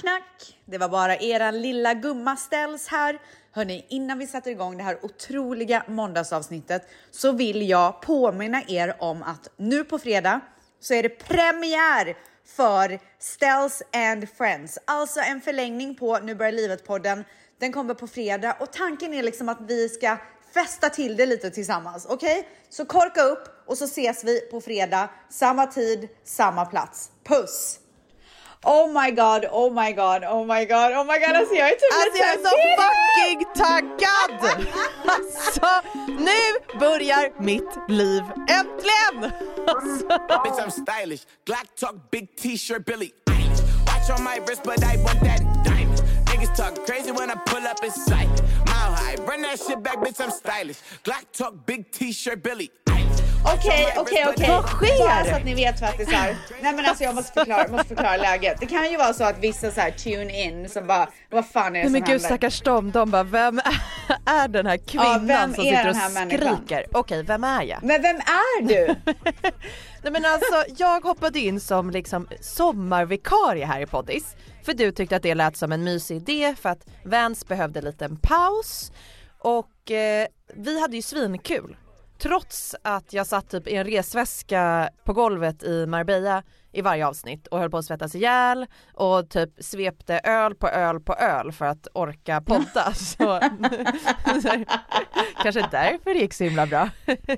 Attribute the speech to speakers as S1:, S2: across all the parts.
S1: Knack. Det var bara eran lilla gumma Ställs här. Hörrni, innan vi sätter igång det här otroliga måndagsavsnittet så vill jag påminna er om att nu på fredag så är det premiär för Ställs and Friends. Alltså en förlängning på Nu börjar livet-podden. Den kommer på fredag och tanken är liksom att vi ska festa till det lite tillsammans. Okej? Så korka upp och så ses vi på fredag. Samma tid, samma plats. Puss! Oh my god, oh my god, oh my god, oh my god. Alltså jag är typ
S2: jag är så fucking taggad. Alltså, nu börjar mitt liv äntligen.
S3: Bitch, I'm stylish. Glock talk, big t-shirt, Billy Eilish. Watch on my wrist, but I want that diamond. Niggas talk crazy when I pull up in sight. Mile high, run that shit back, bitch, I'm stylish. Glock talk, big t-shirt, Billy Eilish.
S1: Okej.
S2: Vad sker?
S1: Bara så att ni vet faktiskt. Nej men alltså jag måste förklara läget. Det kan ju vara så att vissa så här tune in som bara, vad fan är det som
S2: men
S1: händer?
S2: gud stackars de bara, vem är den här kvinnan som sitter och skriker? Okej, vem är jag?
S1: Men vem är du?
S2: Nej men alltså, jag hoppade in som liksom sommarvikarie här i Poddis. För du tyckte att det lät som en mysig idé för att Vans behövde en liten paus. Och vi hade ju svinkul. Trots att jag satt typ i en resväska på golvet i Marbella i varje avsnitt och höll på att svettas ihjäl och typ svepte öl på öl för att orka podda. Så kanske därför det gick så himla bra.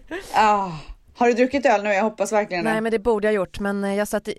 S1: Har du druckit öl nu? Jag hoppas verkligen.
S2: Nej men det borde jag gjort, men jag satt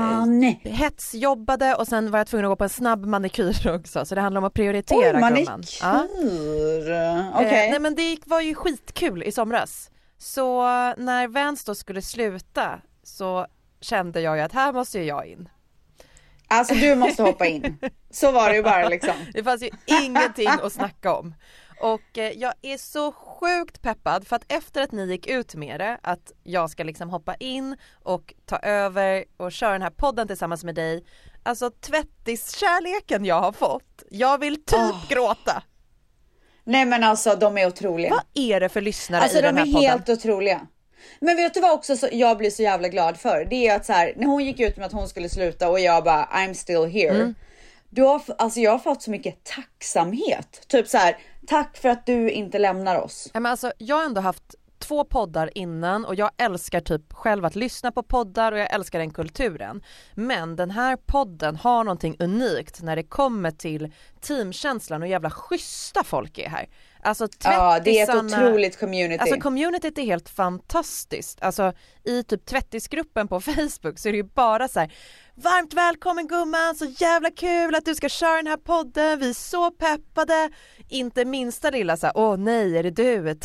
S2: hetsjobbade och sen var jag tvungen att gå på en snabb manikyr också, så det handlar om att prioritera.
S1: Manikyr? Okej.
S2: Nej men det var ju skitkul i somras. Så när Vans då skulle sluta så kände jag ju att här måste jag in.
S1: Alltså du måste hoppa in. Så var det ju bara liksom.
S2: Det fanns ju ingenting att snacka om. Och jag är så sjukt peppad för att efter att ni gick ut med det, att jag ska liksom hoppa in och ta över och köra den här podden tillsammans med dig. Alltså tvättiskärleken jag har fått. Jag vill typ gråta.
S1: Nej men alltså de är otroliga.
S2: Vad är det för lyssnare
S1: alltså,
S2: i den här podden?
S1: Alltså de är helt otroliga. Men vet du vad också jag blir så jävla glad för? Det är att så här, när hon gick ut med att hon skulle sluta och jag bara I'm still here. Alltså jag har fått så mycket tacksamhet. Typ så här, tack för att du inte lämnar oss.
S2: Men alltså, jag har ändå haft 2 poddar innan och jag älskar typ själv att lyssna på poddar och jag älskar den kulturen. Men den här podden har någonting unikt när det kommer till teamkänslan och jävla schyssta folk är här. Alltså
S1: ja, det är ett otroligt community.
S2: Alltså communityt är helt fantastiskt. Alltså i typ tvättisgruppen på Facebook så är det ju bara så här: varmt välkommen gumman, så jävla kul att du ska köra den här podden, vi är så peppade. Inte minsta lilla så här, åh nej, är det du?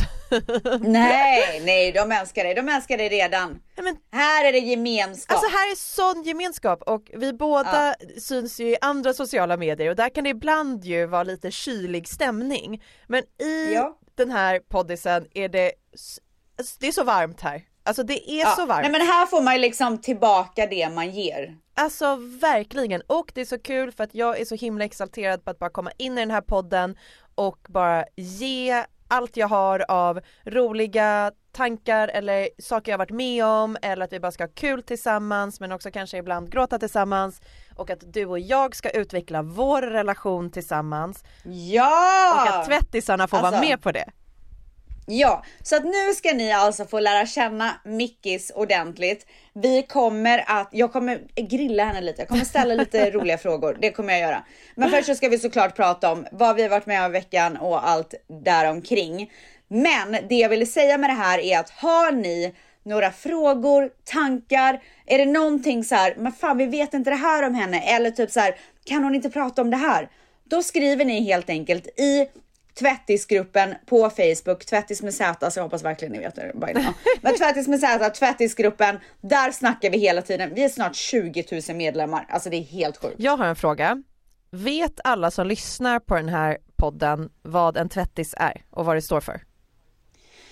S1: nej, de älskar dig redan. Men här är det gemenskap.
S2: Alltså här är sån gemenskap och vi båda syns ju i andra sociala medier och där kan det ibland ju vara lite kylig stämning. Men i den här poddisen är det är så varmt här. Alltså det är så varmt.
S1: Nej men här får man liksom tillbaka det man ger.
S2: Alltså verkligen. Och det är så kul för att jag är så himla exalterad på att bara komma in i den här podden och bara ge allt jag har av roliga tankar eller saker jag varit med om, eller att vi bara ska ha kul tillsammans men också kanske ibland gråta tillsammans, och att du och jag ska utveckla vår relation tillsammans.
S1: Ja!
S2: Och att tvättisarna får vara med på det.
S1: Ja, så att nu ska ni alltså få lära känna Mickis ordentligt. Jag kommer grilla henne lite. Jag kommer ställa lite roliga frågor. Det kommer jag göra. Men först så ska vi såklart prata om vad vi har varit med om i veckan och allt däromkring. Men det jag ville säga med det här är att har ni några frågor, tankar, är det någonting så här, men fan vi vet inte det här om henne, eller typ så här, kan hon inte prata om det här? Då skriver ni helt enkelt i tvättisgruppen på Facebook, Tvättis med Z, så jag hoppas verkligen ni vet det. Men Tvättis med Z, tvättisgruppen, där snackar vi hela tiden. Vi är snart 20 000 medlemmar, alltså det är helt sjukt.
S2: Jag har en fråga. Vet alla som lyssnar på den här podden vad en tvättis är och vad det står för?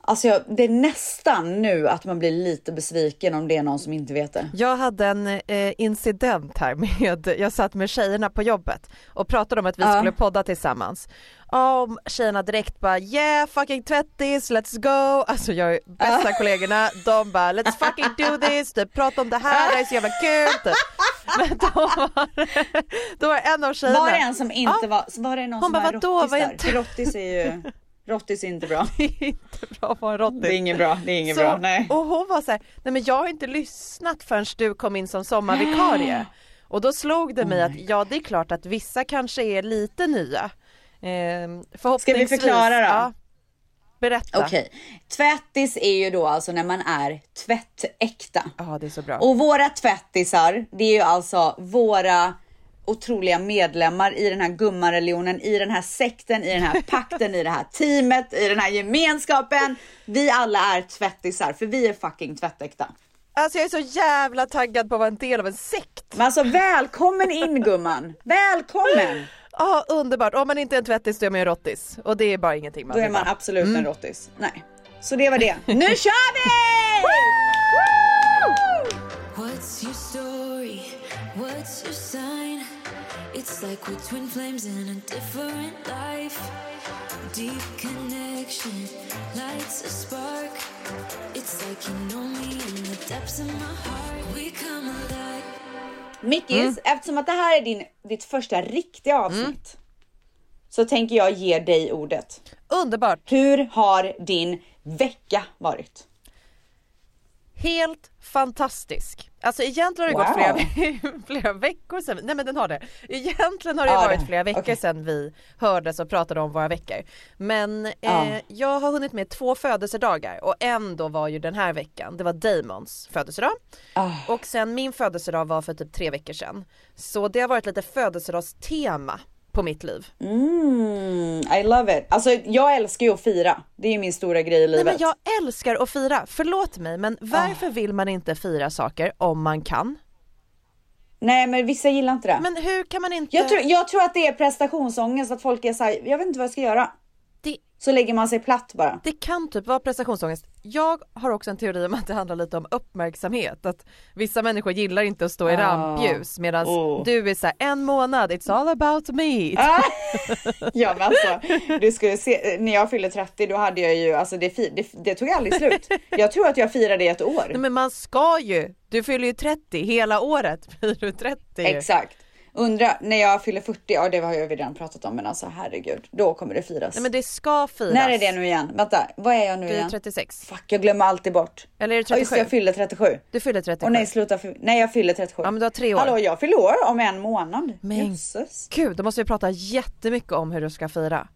S1: Alltså det är nästan nu att man blir lite besviken om det är någon som inte vet det.
S2: Jag hade en incident här med, jag satt med tjejerna på jobbet och pratade om att vi skulle podda tillsammans. Tjejerna direkt bara yeah fucking 20s, let's go. Alltså jag bästa kollegorna, de bara let's fucking do this, typ, prata om det här är så jävla kul typ. Men då var en av tjejerna.
S1: Var det en som inte var det någon
S2: hon
S1: som
S2: bara,
S1: var rottis där? Rottis är ju rottis är inte bra.
S2: Det är inte bra att vara en rottis.
S1: Det är inget bra, bra, nej.
S2: Och hon var så här, nej men jag har inte lyssnat förrän du kom in som sommarvikarie. Och då slog det mig att ja, det är klart att vissa kanske är lite nya. Förhoppningsvis.
S1: Ska vi förklara då?
S2: Ja. Berätta.
S1: Okej. Tvättis är ju då alltså när man är tvättäkta.
S2: Ja, det är så bra.
S1: Och våra tvättisar, det är ju alltså våra otroliga medlemmar i den här gummareligionen, i den här sekten, i den här pakten, i det här teamet, i den här gemenskapen. Vi alla är tvättisar, för vi är fucking tvättäkta.
S2: Alltså jag är så jävla taggad på att vara en del av en sekt.
S1: Men alltså välkommen in gumman. Välkommen.
S2: Ja, underbart. Om man inte är en tvättis då är man ju rottis. Och det är bara ingenting man
S1: då är man absolut en rottis. Nej. Så det var det. Nu kör vi!
S4: What's your story? What's your sign? It's like we're twin flames in a different life. Deep connection lights a spark. It's like you know me in the depths of my heart. We come alive.
S1: Mickis, eftersom att det här är ditt första riktiga avsnitt så tänker jag ge dig ordet.
S2: Underbart.
S1: Hur har din vecka varit?
S2: Helt fantastisk. Alltså egentligen har det gått flera veckor sedan. Nej men den har det. Egentligen har det varit flera veckor sedan vi hördes och pratade om våra veckor. Men jag har hunnit med 2 födelsedagar. Och ändå var ju den här veckan. Det var Damons födelsedag. Och sen min födelsedag var för typ 3 veckor sedan. Så det har varit lite födelsedagstema på mitt liv.
S1: I love it. Alltså jag älskar ju att fira. Det är ju min stora grej i livet.
S2: Nej, men jag älskar att fira. Förlåt mig, men varför vill man inte fira saker om man kan?
S1: Nej, men vissa gillar inte det.
S2: Men hur kan man inte...
S1: Jag tror att det är prestationsångest, att folk är så här, jag vet inte vad jag ska göra. Så lägger man sig platt bara.
S2: Det kan typ vara prestationsångest. Jag har också en teori om att det handlar lite om uppmärksamhet. Att vissa människor gillar inte att stå i rampljus. Medan du är så här, 1 månad, it's all about me.
S1: Ja, men alltså, du skulle se, när jag fyllde 30 då hade jag ju, alltså det tog aldrig slut. Jag tror att jag firade i 1 år.
S2: Nej, men man ska ju, du fyller ju 30 hela året. Blir du 30 ju.
S1: Exakt. Undra, när jag fyller 40, ja det har jag redan pratat om, men alltså herregud, då kommer det firas.
S2: Nej men det ska firas.
S1: När är det nu igen? Vänta, vad är jag nu igen?
S2: Du är 36.
S1: Fuck, jag glömmer alltid bort.
S2: Eller är det 37?
S1: Just det, jag fyller 37.
S2: Du fyller 37.
S1: Och nej, jag fyller 37.
S2: Ja men du har 3 år.
S1: Hallå, jag fyller år om 1 månad.
S2: Men
S1: Jesus.
S2: Gud, då måste vi prata jättemycket om hur du ska fira.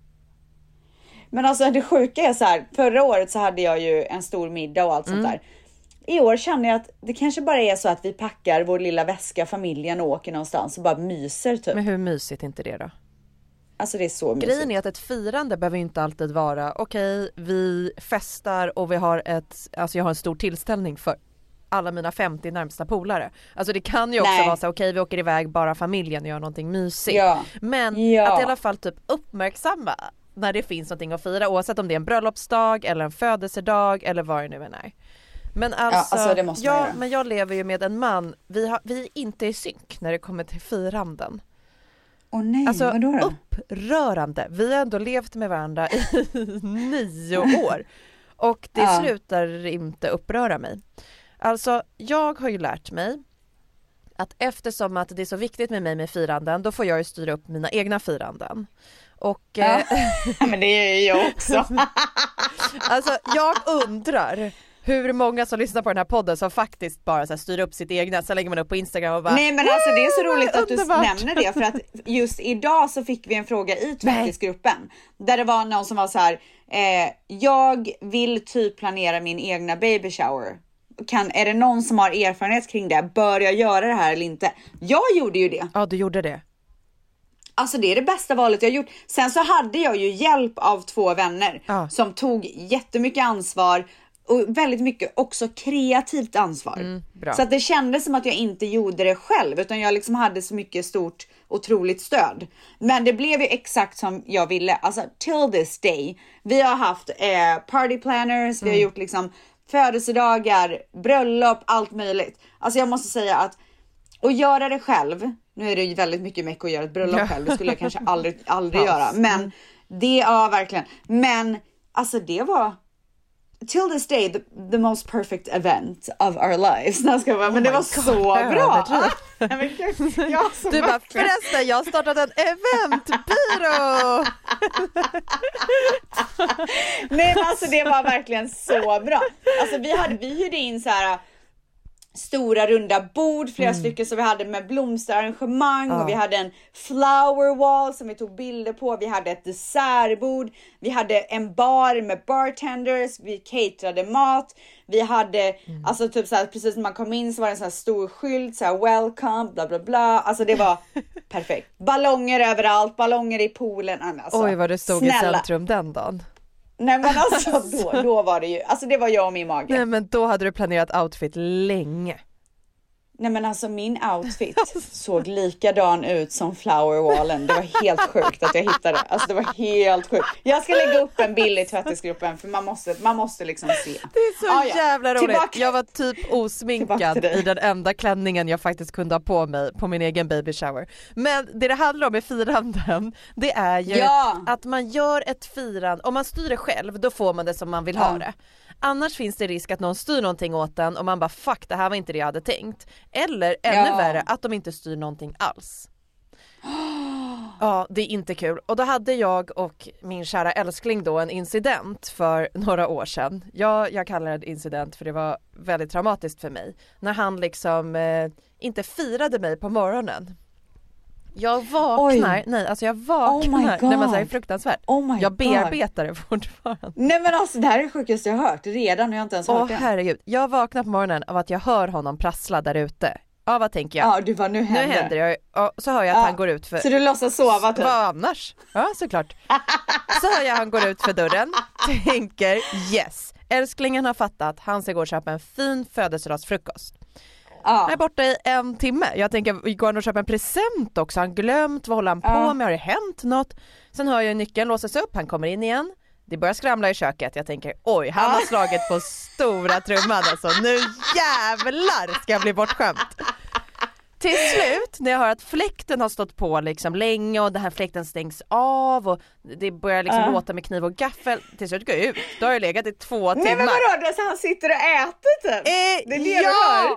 S1: Men alltså det sjuka är så här, förra året så hade jag ju en stor middag och allt sånt där. I år känner jag att det kanske bara är så att vi packar vår lilla väska, familjen, och åker någonstans och bara myser typ.
S2: Men hur mysigt är inte det då?
S1: Alltså det är så mysigt.
S2: Grejen är att ett firande behöver inte alltid vara okej, vi festar och vi har jag har en stor tillställning för alla mina 50 närmsta polare. Alltså det kan ju också vara så okej, vi åker iväg bara familjen och gör någonting mysigt. Ja. Men att i alla fall typ uppmärksamma när det finns någonting att fira, oavsett om det är en bröllopsdag eller en födelsedag eller vad det nu än är. Men alltså det måste man göra. Men jag lever ju med en man, vi är inte i synk när det kommer till firanden.
S1: Åh nej,
S2: alltså,
S1: vadå då?
S2: Upprörande. Vi har ändå levt med varandra i 9 år. Och det slutar inte uppröra mig. Alltså, jag har ju lärt mig att eftersom att det är så viktigt med mig med firanden, då får jag ju styra upp mina egna firanden. Och
S1: men det är jag också.
S2: Alltså, jag undrar hur många som lyssnar på den här podden som faktiskt bara så här styr upp sitt egna, så lägger man upp på Instagram och bara
S1: nej men alltså det är så roligt att underbart. Du nämner det, för att just idag så fick vi en fråga i tvättisgruppen där det var någon som var så här jag vill typ planera min egna baby shower. Är det någon som har erfarenhet kring det? Bör jag göra det här eller inte? Jag gjorde ju det.
S2: Ja, du gjorde det.
S1: Alltså det är det bästa valet jag gjort. Sen så hade jag ju hjälp av 2 vänner som tog jättemycket ansvar och väldigt mycket också kreativt ansvar. Så att det kändes som att jag inte gjorde det själv, utan jag liksom hade så mycket stort otroligt stöd. Men det blev ju exakt som jag ville. Alltså till this day. Vi har haft party planners, vi har gjort liksom födelsedagar, bröllop, allt möjligt. Alltså jag måste säga att och göra det själv. Nu är det ju väldigt mycket meck att göra ett bröllop själv. Det skulle jag kanske aldrig göra. Men det verkligen. Men alltså det var till this day the most perfect event of our lives. Men det var så bra.
S2: Du bara, förresten, jag har startat en eventbyrå.
S1: Nej, men alltså det var verkligen så bra. Alltså vi hyrde in så här stora runda bord, flera stycken som vi hade med blomsterarrangemang och vi hade en flower wall som vi tog bilder på, vi hade ett dessertbord, vi hade en bar med bartenders, vi caterade mat, vi hade alltså typ så här, precis när man kom in så var det en sån här stor skylt så här welcome bla bla bla, alltså det var perfekt. Ballonger överallt, ballonger i poolen, alltså,
S2: oj vad du stod i centrum den dagen.
S1: Nej men alltså då var det ju, alltså det var jag och min mage.
S2: Nej men då hade du planerat outfit länge.
S1: Nej men alltså min outfit såg likadan ut som flowerwallen. Det var helt sjukt att jag hittade. Alltså det var helt sjukt. Jag ska lägga upp en bild i tvättisgruppen för man måste liksom se.
S2: Det är så jävla roligt. Jag var typ osminkad i den enda klänningen jag faktiskt kunde ha på mig på min egen baby shower. Men det handlar om i firanden, det är ju att man gör ett firande. Om man styr det själv, då får man det som man vill ha det. Annars finns det risk att någon styr någonting åt den och man bara fuck, det här var inte det jag hade tänkt. Eller ännu värre, att de inte styr någonting alls. Ja, det är inte kul. Och då hade jag och min kära älskling då en incident för några år sedan. Jag kallar det en incident för det var väldigt traumatiskt för mig. När han liksom inte firade mig på morgonen. Jag vaknar, när man säger fruktansvärt. Jag bearbetar det fortfarande.
S1: Nej men alltså det här är det sjukaste jag har hört redan och jag har inte ens hört det.
S2: Herregud, jag vaknar på morgonen av att jag hör honom prassla där ute. Ja, vad tänker jag?
S1: Ja, du bara, nu händer
S2: det. Och så hör jag att han går ut för...
S1: Så du låtsas sova typ?
S2: Vad annars? Ja, såklart. Så hör jag han går ut för dörren. Tänker, yes. Älsklingen har fattat. Han ska gå och köpa en fin födelsedagsfrukost. Jag är borta i 1 timme. Jag tänker, går han och köpa en present också? Han glömt, vad håller han på med? Har det hänt något? Sen hör jag nyckeln låsas upp. Han kommer in igen. Det börjar skramla i köket. Jag tänker, oj, han har slagit på stora trumman. Alltså, nu jävlar ska jag bli bortskämd. Till slut, när jag hör att fläkten har stått på liksom länge och den här fläkten stängs av och det börjar liksom låta med kniv och gaffel. Till slut går jag ut. Då har jag legat i 2 timmar.
S1: Nej men vadå, så han sitter och äter typ? Det är det du hör.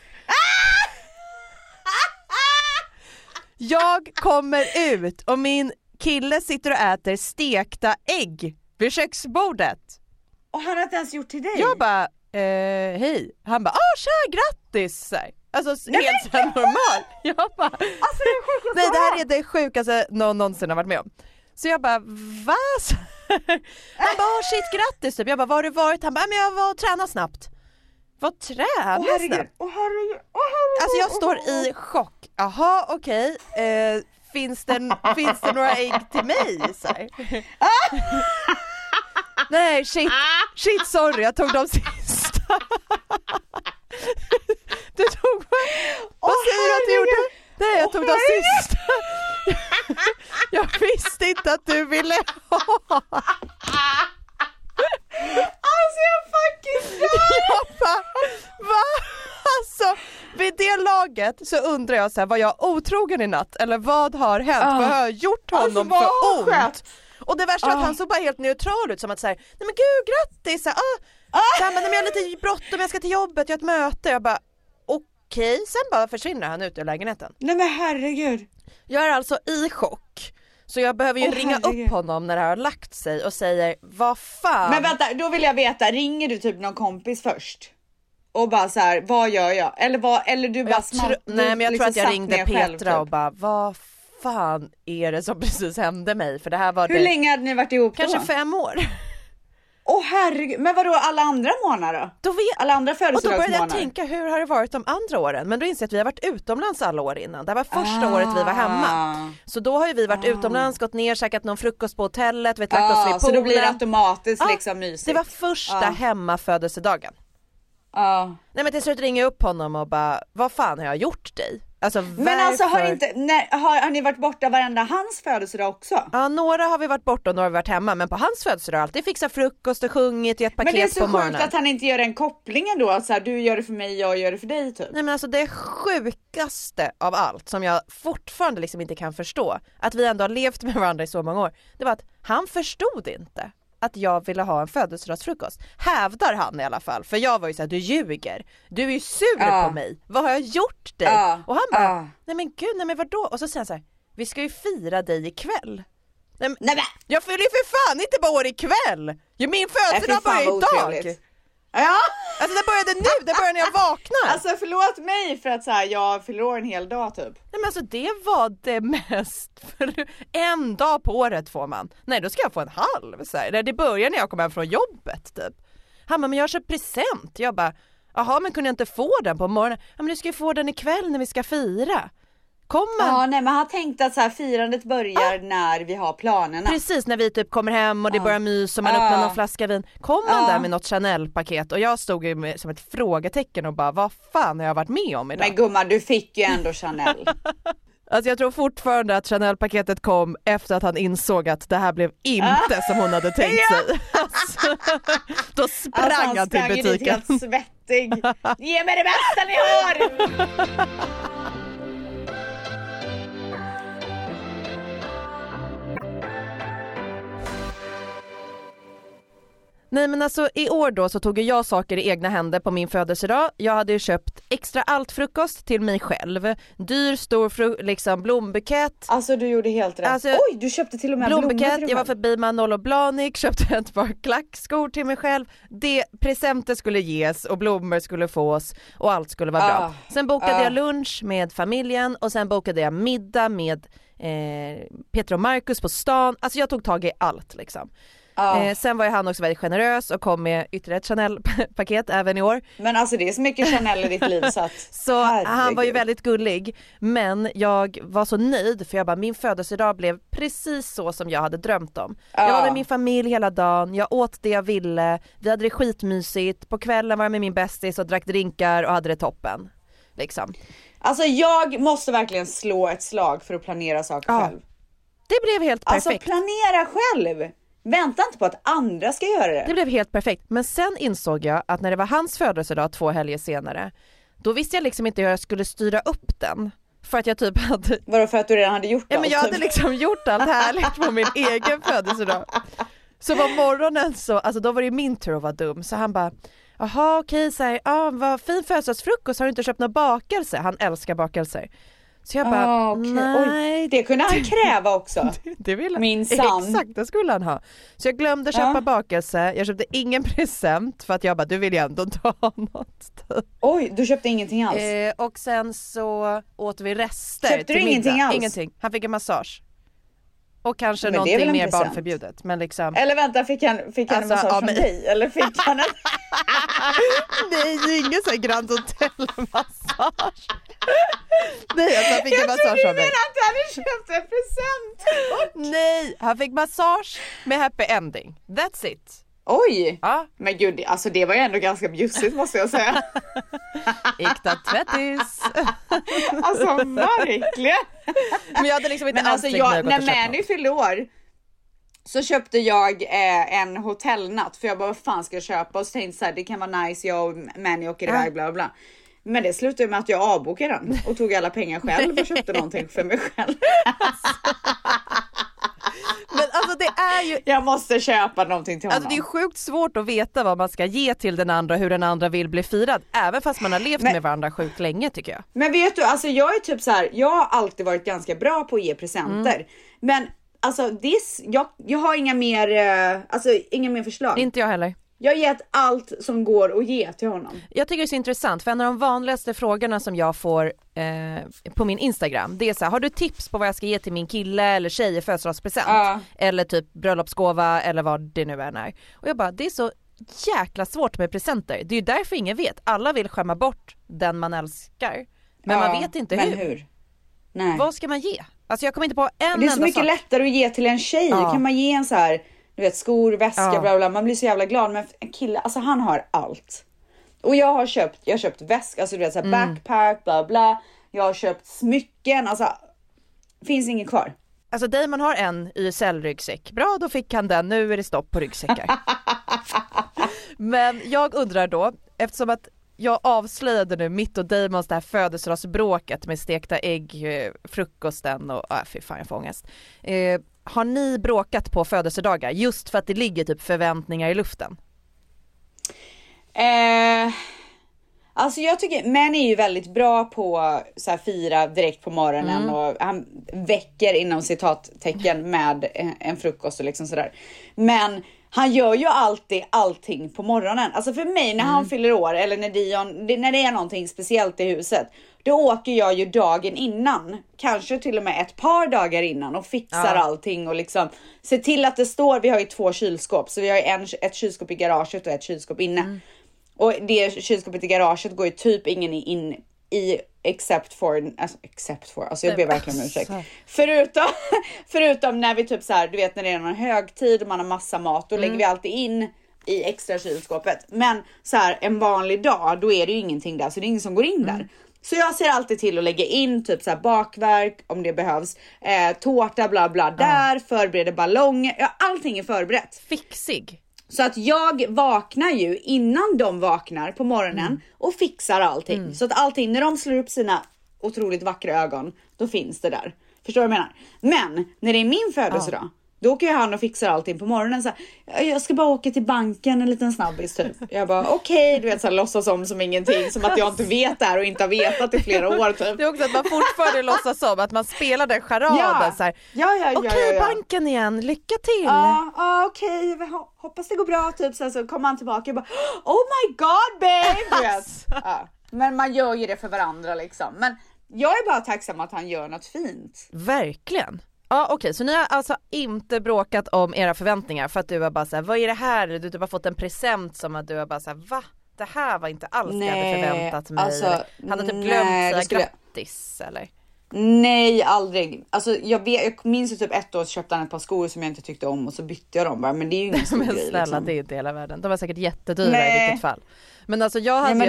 S2: Jag kommer ut och min kille sitter och äter stekta ägg vid köksbordet.
S1: Och han har inte ens gjort till dig?
S2: Jag bara, hej. Han bara, tja, grattis. Alltså helt så normal. Jag bara,
S1: alltså det är sjukt.
S2: Nej, det här är det sjukaste någon någonsin har varit med om. Så jag bara, vad? Han bara, shit, grattis typ. Jag bara, var har du varit? Han bara, men jag var och tränade snabbt. Vad träna snabbt? Alltså jag står i chock. Jaha, okej. Finns det några ägg till mig? Så här. Nej, shit, sorry. Jag tog de sista. Du tog... Vad säger du att du gjorde? Nej, jag tog de sista. Jag visste inte att du ville ha.
S1: Alltså jag fucking dör.
S2: Jag bara, va? Alltså, vid det laget så undrar jag så här, var jag otrogen i natt? Eller vad har hänt? Vad har jag gjort honom för ont? Och det värsta är att han såg bara helt neutral ut, som att säga, nej men gud, grattis. Så här, men jag har lite bråttom, jag ska till jobbet, jag har ett möte. Jag bara, okej. Sen bara försvinner han ut ur lägenheten.
S1: Nej men herregud.
S2: Jag är alltså i chock. Så jag behöver ju ringa upp honom när det har lagt sig och säger, vad fan.
S1: Men vänta, då vill jag veta, ringer du typ någon kompis först? Och bara så här, vad gör jag? Eller du bara
S2: nej men jag tror att jag ringde Petra typ. Och bara, vad fan är det som precis hände mig? För det här var
S1: Hur länge hade ni varit ihop
S2: kanske
S1: då?
S2: 5 år.
S1: Herregud, men vadå alla andra månader då? Alla andra födelsedagsmånader.
S2: Och då började jag tänka, hur har det varit de andra åren? Men då inser jag att vi har varit utomlands alla år innan. Det var första året vi var hemma. Så då har ju vi varit utomlands, gått ner, käkat någon frukost på hotellet, lagt oss vid poolen.
S1: Så då blir det automatiskt liksom mysigt.
S2: Det var första hemmafödelsedagen. Nej men till slut ringer jag upp honom och bara, vad fan har jag gjort dig? Alltså,
S1: men alltså har ni varit borta varenda hans födelsedag också?
S2: Ja, några har vi varit borta och några har vi varit hemma. Men på hans födelsedag har alltid fixat frukost och sjungit i ett paket på morgonen.
S1: Men det är så sjukt att han inte gör den kopplingen då, att så här, du gör det för mig, jag gör det för dig typ.
S2: Nej men alltså det sjukaste av allt som jag fortfarande liksom inte kan förstå, att vi ändå har levt med varandra i så många år, det var att han förstod inte att jag ville ha en födelsedagsfrukost. Hävdar han i alla fall. För jag var ju såhär, du ljuger. Du är ju sur på mig. Vad har jag gjort dig? Och han bara, nej men gud, nej men vadå? Och så säger han såhär, vi ska ju fira dig ikväll. Nej men, jag fyller ju för fan inte bara år ikväll. Ju min födelsedag börjar idag.
S1: Ja.
S2: Alltså det började nu, det började när jag vaknar.
S1: Alltså förlåt mig för att så här, jag förlorar en hel dag typ.
S2: Nej men alltså det var det mest. En dag på året får man. Nej då ska jag få en halv så här. Det börjar när jag kommer hem från jobbet typ. Han bara, men jag har köpt present. Jag bara, jaha men kunde jag inte få den på morgonen? Ja men du ska ju få den ikväll när vi ska fira.
S1: Ja, nej, men han tänkte att så här, firandet börjar när vi har planerna.
S2: Precis, när vi typ kommer hem och det börjar mys och man öppnar någon flaska vin. Kom man där med något Chanel-paket och jag stod ju som ett frågetecken och bara, vad fan har jag varit med om idag?
S1: Men gumman, du fick ju ändå Chanel.
S2: Alltså jag tror fortfarande att Chanel-paketet kom efter att han insåg att det här blev inte som hon hade tänkt sig. Alltså, då sprang han till butiken.
S1: Helt svettig. Ge mig det bästa ni har!
S2: Nej men alltså i år då så tog jag saker i egna händer på min födelsedag. Jag hade ju köpt extra allt frukost till mig själv. Dyr, stor liksom blombukett.
S1: Alltså du gjorde helt rätt. Alltså, oj, du köpte till och med
S2: blombukett. Jag var förbi Manolo Blahnik, köpte ett par klackskor till mig själv. Presenter skulle ges och blommor skulle fås och allt skulle vara bra. Sen bokade jag lunch med familjen och sen bokade jag middag med Peter och Marcus på stan. Alltså jag tog tag i allt liksom. Sen var ju han också väldigt generös och kom med ytterligare ett Chanel-paket även i år.
S1: Men alltså det är så mycket Chanel i ditt liv
S2: så han var ju väldigt gullig. Men jag var så nöjd för jag bara, min födelsedag blev precis så som jag hade drömt om. Jag var med min familj hela dagen, jag åt det jag ville, vi hade det skitmysigt. På kvällen var jag med min bästis och drack drinkar och hade det toppen liksom.
S1: Alltså jag måste verkligen slå ett slag för att planera saker själv.
S2: Det blev helt perfekt.
S1: Alltså planera själv. Vänta inte på att andra ska göra det.
S2: Det blev helt perfekt. Men sen insåg jag att när det var hans födelsedag 2 helger senare, då visste jag liksom inte hur jag skulle styra upp den. För att jag typ hade...
S1: Vadå, för att du redan hade gjort allt?
S2: Men jag hade liksom gjort allt härligt på min egen födelsedag. Så på morgonen så, alltså då var det min tur att vara dum. Så han bara, jaha okej, vad fin födelsedagsfrukost, har du inte köpt några bakelser? Han älskar bakelser. Så jag bara, nej.
S1: Oj, det kunde han kräva också.
S2: det ville
S1: minsann.
S2: Exakt, det skulle han ha. Så jag glömde köpa bakelse. Jag köpte ingen present för att jag bara, du vill ju ändå ta något.
S1: Oj, du köpte ingenting alls.
S2: Och sen så åt vi rester.
S1: Köpte du ingenting alls?
S2: Ingenting. Han fick en massage. Och kanske någonting mer barnförbjudet. Men liksom...
S1: Eller vänta, fick han en massage från dig? Eller fick han en...
S2: Nej, ingen sån Grand Hotel-massage. Nej, alltså han fick en massage av mig.
S1: Jag att han hade köpt en present.
S2: Nej, han fick massage med happy ending. That's it.
S1: Oj, men gud, alltså det var ju ändå ganska bjussigt måste jag säga.
S2: Äkta tvättis.
S1: Alltså verkligen.
S2: Men jag hade liksom inte alls tänkt mig att gå
S1: när Manny fyllde år så köpte jag en hotellnatt. För jag bara, vad fan ska jag köpa? Och så tänkte så här, det kan vara nice, jag och Manny åker iväg, bla bla. Men det slutade med att jag avbokade den och tog alla pengar själv och köpte någonting för mig själv.
S2: Men alltså det är ju...
S1: Jag måste köpa någonting till honom.
S2: Alltså det är sjukt svårt att veta vad man ska ge till den andra, hur den andra vill bli firad. Även fast man har levt med varandra sjukt länge tycker jag.
S1: Men vet du, alltså jag är typ så här, jag har alltid varit ganska bra på att ge presenter. Men alltså jag har inga mer förslag.
S2: Inte jag heller.
S1: Jag har gett allt som går att ge till honom.
S2: Jag tycker det är så intressant, för en av de vanligaste frågorna som jag får på min Instagram, det är så här: har du tips på vad jag ska ge till min kille eller tjej i födelsedagspresent? Eller typ bröllopsgåva eller vad det nu än är. Och jag bara, det är så jäkla svårt med presenter. Det är ju därför ingen vet. Alla vill skämma bort den man älskar. Men man vet inte hur.
S1: Nej.
S2: Vad ska man ge? Alltså jag kommer inte på en enda sak.
S1: Det är så mycket lättare att ge till en tjej. Kan man ge en så här, du vet, skor, väska, bla bla. Man blir så jävla glad. Men en kille, alltså han har allt. Och jag har köpt väska, alltså du vet så här backpack, bla bla. Jag har köpt smycken, alltså finns inget kvar.
S2: Alltså Damon har en YSL-ryggsäck. Bra, då fick han den. Nu är det stopp på ryggsäckar. Men jag undrar då, eftersom att jag avslöjade nu mitt och Damons det här födelsedagsbråket med stekta ägg, frukosten och fy fan jag får ångest. Har ni bråkat på födelsedagar just för att det ligger typ förväntningar i luften?
S1: Alltså jag tycker män är ju väldigt bra på så här fira direkt på morgonen och han väcker inom citattecken med en frukost och liksom sådär. Men han gör ju alltid allting på morgonen. Alltså för mig när han fyller år eller när det är någonting speciellt i huset, då åker jag ju dagen innan, kanske till och med ett par dagar innan och fixar allting och liksom ser till att det står, vi har ju 2 kylskåp, så vi har ett kylskåp i garaget och ett kylskåp inne. Och det kylskåpet i garaget går ju typ ingen in i except for, alltså jag ber verkligen om ursäkt. Förutom när vi typ så här, du vet när det är någon högtid och man har massa mat, då lägger vi alltid in i extra kylskåpet. Men så här en vanlig dag, då är det ju ingenting där, så det är ingen som går in där. Så jag ser alltid till att lägga in typ så här bakverk om det behövs, tårta bla bla där, förbereder ballonger, allting är förberett.
S2: Fixig.
S1: Så att jag vaknar ju innan de vaknar på morgonen och fixar allting. Så att allting, när de slår upp sina otroligt vackra ögon, då finns det där. Förstår du vad jag menar? Men när det är min födelsedag, då åker han och fixar allting på morgonen. Så här, jag ska bara åka till banken en liten snabbis typ. Jag bara okej, du vet så här, låtsas som ingenting. Som att jag inte vet det här och inte har vetat i flera år typ.
S2: Det är också att man fortfarande låtsas som att man spelar den charaden så här. Okej, banken igen, lycka till.
S1: Okej, hoppas det går bra typ. Så kommer han tillbaka och bara oh my god babe. Men man gör ju det för varandra liksom. Men jag är bara tacksam att han gör något fint.
S2: Verkligen. Ja okej, så ni har alltså inte bråkat om era förväntningar för att du har bara såhär, vad är det här? Du typ har fått en present som att du har bara såhär, va? Det här var inte alls det jag hade förväntat mig. Alltså, han har typ glömt säga grattis eller?
S1: Nej, aldrig. Alltså jag minns ju typ ett år så köpte han ett par skor som jag inte tyckte om och så bytte jag dem bara, men det är ju ingen stor
S2: men
S1: grej.
S2: Snälla, liksom. Det är inte hela världen. De var säkert jättedyra i vilket fall. Men alltså jag hade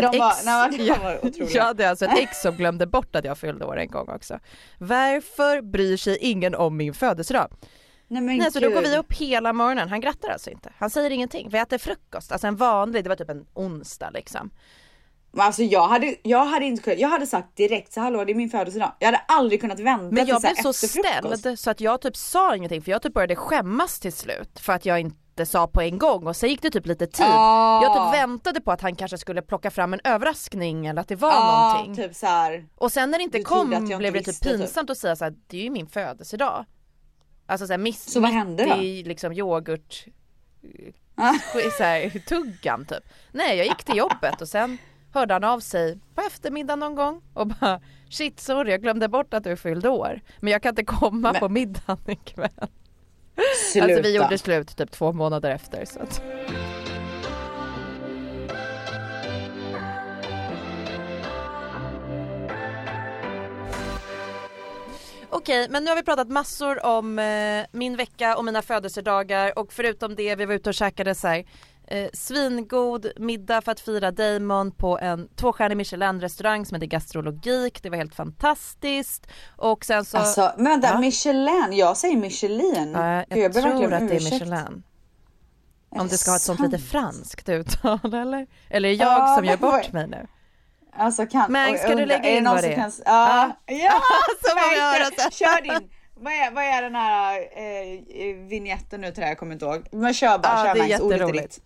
S2: jag hade alltså ett ex som glömde bort att jag fyllde år en gång också. Varför bryr sig ingen om min födelsedag? Nej, så då går vi upp hela morgonen. Han grattar alltså inte. Han säger ingenting. Vi äter frukost. Alltså en vanlig, det var typ en onsdag liksom.
S1: Alltså jag hade sagt direkt så hallå, det är min födelsedag. Jag hade aldrig kunnat vänta.
S2: Men jag blev så ställd så att jag typ sa ingenting, för jag typ började skämmas till slut för att jag inte sa på en gång, och så gick det typ lite tid. Jag typ väntade på att han kanske skulle plocka fram en överraskning eller att det var någonting.
S1: Typ så här.
S2: Och sen när det inte kom blev det typ pinsamt att säga så här, det är ju min födelsedag. Alltså så här,
S1: så vad hände då?
S2: Liksom yoghurt så här, tuggan typ. Nej, jag gick till jobbet och sen hörde han av sig på eftermiddagen någon gång och bara shit, sorry, jag glömde bort att du fyllde år. Men jag kan inte komma på middagen ikväll. Sluta. Alltså vi gjorde slut typ 2 månader efter så att... Okej, men nu har vi pratat massor om min vecka och mina födelsedagar, och förutom det vi var ute och käkade så här svingod middag för att fira Damon på en 2-stjärnig Michelin-restaurang som heter Gastrologik. Det var helt fantastiskt. Och sen så...
S1: Alltså, men vänta, Michelin, jag säger Michelin.
S2: Jag tror att det är Michelin. Om du ska ha ett sånt lite franskt uttal, eller? Eller är jag som gör bort mig nu?
S1: Alltså
S2: men ska du lägga in vad det är?
S1: Ja,
S2: så
S1: kör din. Vad är den här vignetten nu till det här, jag kommer inte ihåg. Men kör bara, kör
S2: det är jätteroligt.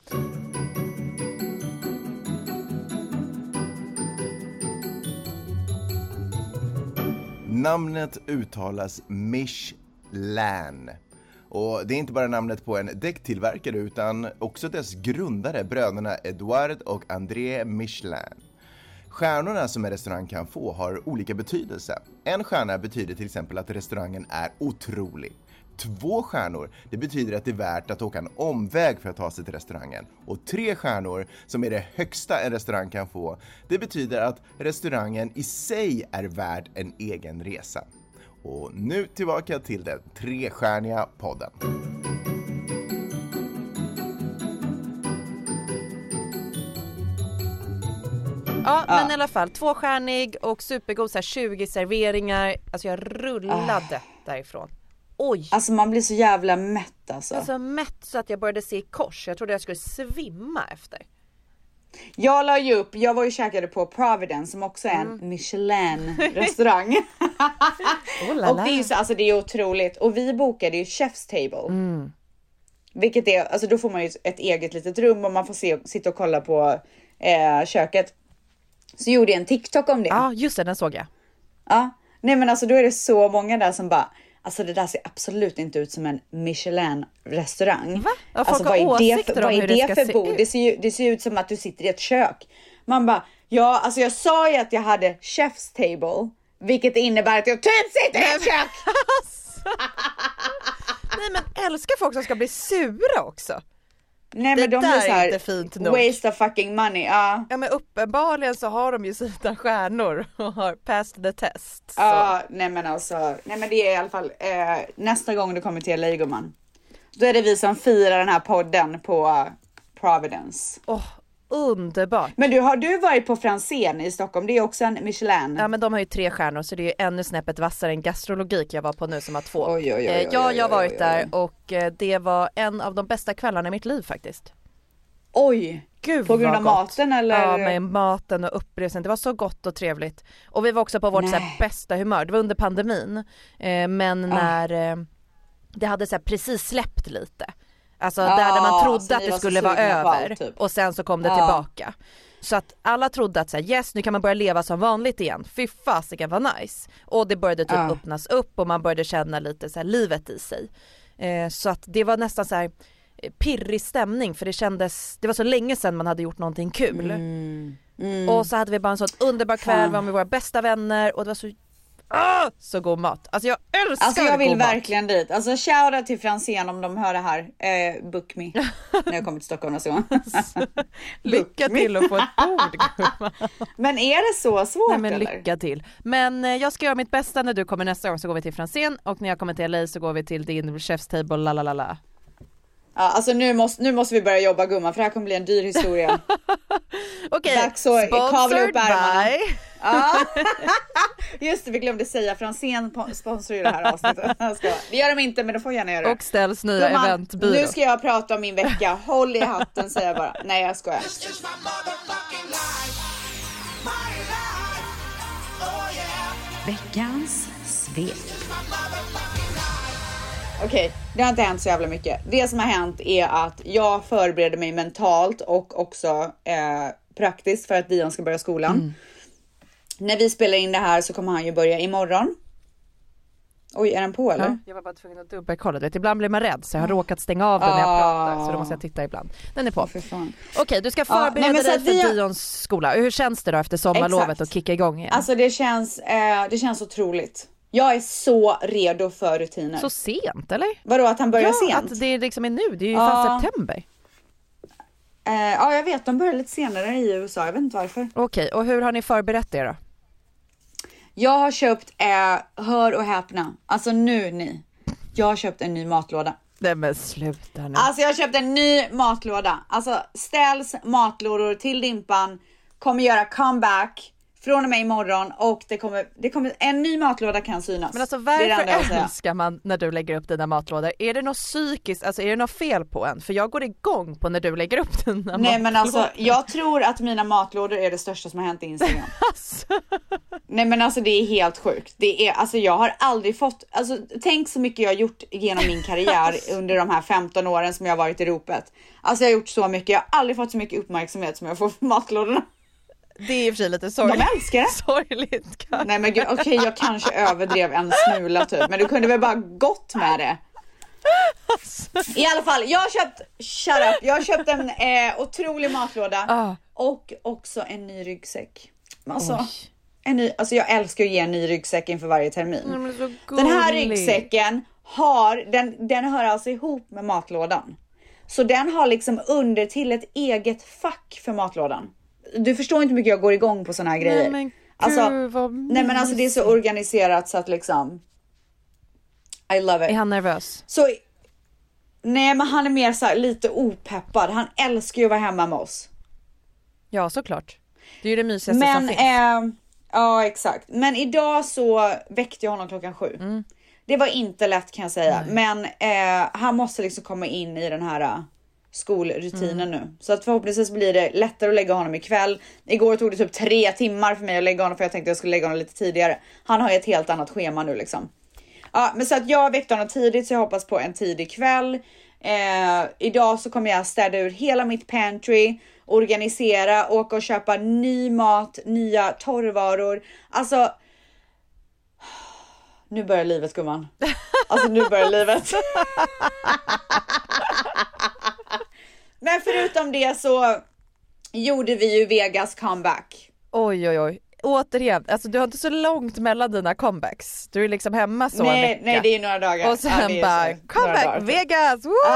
S5: Namnet uttalas Michelin. Och det är inte bara namnet på en däcktillverkare utan också dess grundare, bröderna Edouard och André Michelin. Stjärnorna som en restaurang kan få har olika betydelse. En stjärna betyder till exempel att restaurangen är otrolig. 2 stjärnor, det betyder att det är värt att åka en omväg för att ta sig till restaurangen. Och 3 stjärnor, som är det högsta en restaurang kan få, det betyder att restaurangen i sig är värd en egen resa. Och nu tillbaka till den 3-stjärniga podden.
S2: Ja, men i alla fall 2-stjärnig och supergod, så här 20 serveringar. Alltså jag rullade därifrån. Oj.
S1: Alltså man blir så jävla mätt alltså.
S2: Jag var så mätt så att jag började se i kors. Jag trodde jag skulle svimma efter.
S1: Jag la ju upp, jag var ju käkade på Providence som också är en Michelin-restaurang. Och det är ju så, alltså det är otroligt. Och vi bokade ju Chef's Table. Vilket är, alltså då får man ju ett eget litet rum och man får sitta och kolla på köket. Så gjorde jag en TikTok om det.
S2: Ja, just det, den såg jag.
S1: Ja, nej men alltså då är det så många där som bara, alltså det där ser absolut inte ut som en Michelin-restaurang.
S2: Va? Ja,
S1: alltså vad är det för bord? Det ser ut som att du sitter i ett kök. Man bara, ja alltså jag sa ju att jag hade Chef's Table, vilket innebär att jag typ sitter i ett kök.
S2: Nej men älskar folk som ska bli sura också.
S1: Nej men de
S2: där
S1: är så här,
S2: inte fint nog.
S1: Waste of fucking money. Ja
S2: men uppenbarligen så har de ju sina stjärnor och har passed the test. Så.
S1: Ja, nej men alltså, nej men det är i alla fall nästa gång du kommer till LA, gumman, då är det vi som firar den här podden på Providence.
S2: Underbart.
S1: Men har du varit på Franzén i Stockholm? Det är också en Michelin.
S2: Ja men de har ju 3 stjärnor så det är ju ännu snäppet vassare än Gastrologik jag var på nu som har 2.
S1: Oj,
S2: jag har varit där och det var en av de bästa kvällarna i mitt liv faktiskt.
S1: Oj,
S2: Gud,
S1: på grund av maten eller?
S2: Ja, med maten och upplevelsen. Det var så gott och trevligt. Och vi var också på vårt så här, bästa humör. Det var under pandemin. Men när det hade så här, precis släppt lite. Alltså där man trodde att det skulle vara över allt, typ. Och sen så kom det tillbaka. Så att alla trodde att så här, yes, nu kan man börja leva som vanligt igen. Fy fasiken var nice. Och det började typ öppnas upp och man började känna lite så här, livet i sig. Så att det var nästan så här pirrig stämning, för det var så länge sedan man hade gjort någonting kul. Och så hade vi bara en sån underbar kväll, var med våra bästa vänner och det var så så god mat. Alltså jag älskar
S1: alltså jag vill
S2: god
S1: verkligen mat. Dit. Alltså shoutout till Franzén om de hör det här. Book me när jag kommer till Stockholm och så.
S2: Lycka till att få ett bord.
S1: Men är det så svårt?
S2: Nej, men
S1: eller?
S2: Lycka till. Men jag ska göra mitt bästa. När du kommer nästa gång så går vi till Franzén och när jag kommer till LA så går vi till din Chef's Table lalalala.
S1: Ja, alltså nu måste vi börja jobba, gumman, för det här kommer bli en dyr historia.
S2: Okej,
S1: dags att kavla upp ärmarna. Ja. Just det, vi glömde säga, Franzén sponsrar ju det här avsnittet. Det gör de inte, men de får gärna göra det.
S2: Och ställs nya eventbyrå.
S1: Nu ska jag prata om min vecka. Håll i hatten, säger jag bara. Nej, jag skojar. Veckans svek. Okej, det har inte hänt så jävla mycket. Det som har hänt är att jag förbereder mig mentalt och också praktiskt för att Dion ska börja skolan. När vi spelar in det här så kommer han ju börja imorgon. Oj, är den på eller?
S2: Ja, jag var bara tvungen att dubbelkolla. Ibland blir man rädd så jag har råkat stänga av den när jag pratar. Så då måste jag titta ibland. Den är på. Okej, du ska förbereda dig för Dions skola. Hur känns det då efter sommarlovet och kicka igång igen?
S1: Alltså det känns otroligt. Jag är så redo för rutiner.
S2: Så sent eller?
S1: Vadå, att han börjar sent?
S2: Att det liksom är nu. Det är ju fan september.
S1: Ja, jag vet. De börjar lite senare i USA. Jag vet inte varför.
S2: Okej, och hur har ni förberett det då?
S1: Jag har köpt, hör och häpna. Alltså jag har köpt en ny matlåda.
S2: Nej men sluta nu.
S1: Alltså jag har köpt en ny matlåda. Alltså Ställs matlådor till Dimpan kommer göra comeback från och med imorgon. Och det kommer en ny matlåda kan synas.
S2: Men alltså varför älskar man när du lägger upp dina matlådor? Är det något psykiskt, alltså är det något fel på en? För jag går igång på när du lägger upp dina matlådor.
S1: Nej men alltså jag tror att mina matlådor är det största som har hänt i Instagram. Nej men alltså det är helt sjukt. Det är, alltså jag har aldrig fått, alltså tänk så mycket jag har gjort genom min karriär under de här 15 åren som jag har varit i ropet. Alltså jag har gjort så mycket, jag har aldrig fått så mycket uppmärksamhet som jag får för matlådorna.
S2: Det är i och för sig lite sorgligt.
S1: De älskar det.
S2: Sorgligt kanske.
S1: Nej men gud, okej, jag kanske överdrev en smula typ. Men du kunde väl bara gått med det. I alla fall, jag har köpt en otrolig matlåda och också en ny ryggsäck. Alltså, jag älskar att ge en ny ryggsäck inför varje termin. Den här ryggsäcken den hör alltså ihop med matlådan. Så den har liksom under till ett eget fack för matlådan. Du förstår inte hur mycket jag går igång på såna här grejer.
S2: Men
S1: alltså det är så organiserat så att liksom I love it.
S2: Är han nervös?
S1: Så nej, men han är mer så här, lite opeppad. Han älskar ju att vara hemma med oss.
S2: Ja, såklart. Det är ju det mysigaste som finns.
S1: Ja, exakt. Men idag så väckte jag honom 7:00. Det var inte lätt kan jag säga. Men han måste liksom komma in i den här skolrutinen nu. Så att förhoppningsvis blir det lättare att lägga honom ikväll. Igår tog det typ 3 timmar för mig att lägga honom, för jag tänkte jag skulle lägga honom lite tidigare. Han har ju ett helt annat schema nu liksom. Ja, men så att jag väckte honom tidigt, så jag hoppas på en tidig kväll. Idag så kommer jag städa ur hela mitt pantry, organisera, åka och köpa ny mat, nya torrvaror. Alltså, nu börjar livet, gumman. Alltså nu börjar livet. Men förutom det så gjorde vi ju Vegas comeback.
S2: Oj. Återigen, alltså du har inte så långt mellan dina comebacks. Du är liksom hemma så en vecka.
S1: Nej, det är några dagar.
S2: Och sen bara, comeback, Vegas!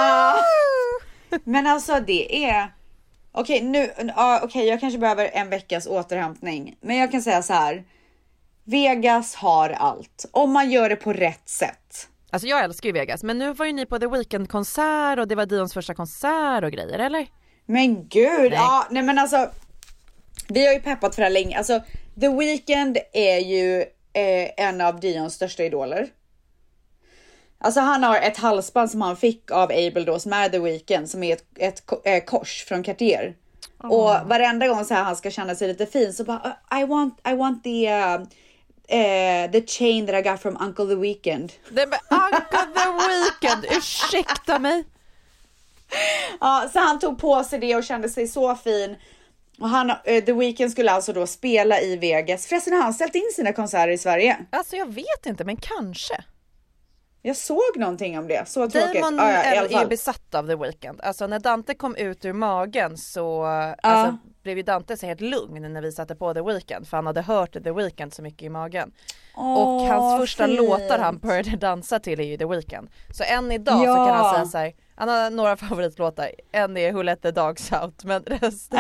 S1: Men alltså det är... Okej, jag kanske behöver en veckas återhämtning. Men jag kan säga så här. Vegas har allt. Om man gör det på rätt sätt.
S2: Alltså jag älskar ju Vegas. Men nu var ju ni på The Weeknd-konsert. Och det var Dions första konsert och grejer, eller?
S1: Men gud, nej men alltså... Vi har ju peppat för det här länge. Alltså, The Weeknd är ju en av Dions största idoler. Alltså han har ett halsband som han fick av Abel då, som är The Weeknd, som är ett kors från Cartier. Och varenda gång så här han ska känna sig lite fin så bara I want the chain that I got from Uncle The Weeknd.
S2: Det med Uncle The Weeknd, ursäkta mig.
S1: Ja, så han tog på sig det och kände sig så fin. Och The Weeknd skulle alltså då spela i Vegas. Förresten har han ställt in sina konserter i Sverige.
S2: Alltså jag vet inte, men kanske.
S1: Jag såg någonting om det. Så tråkigt.
S2: Damon är ju besatt av The Weeknd. Alltså när Dante kom ut ur magen så alltså, blev ju Dante så helt lugn när vi satte på The Weeknd. För han hade hört The Weeknd så mycket i magen. Och hans första låtar han började dansa till är ju The Weeknd. Så än idag så kan han säga så här. Han har några favoritlåtar. En är Who Let The Dogs Out. Men resten...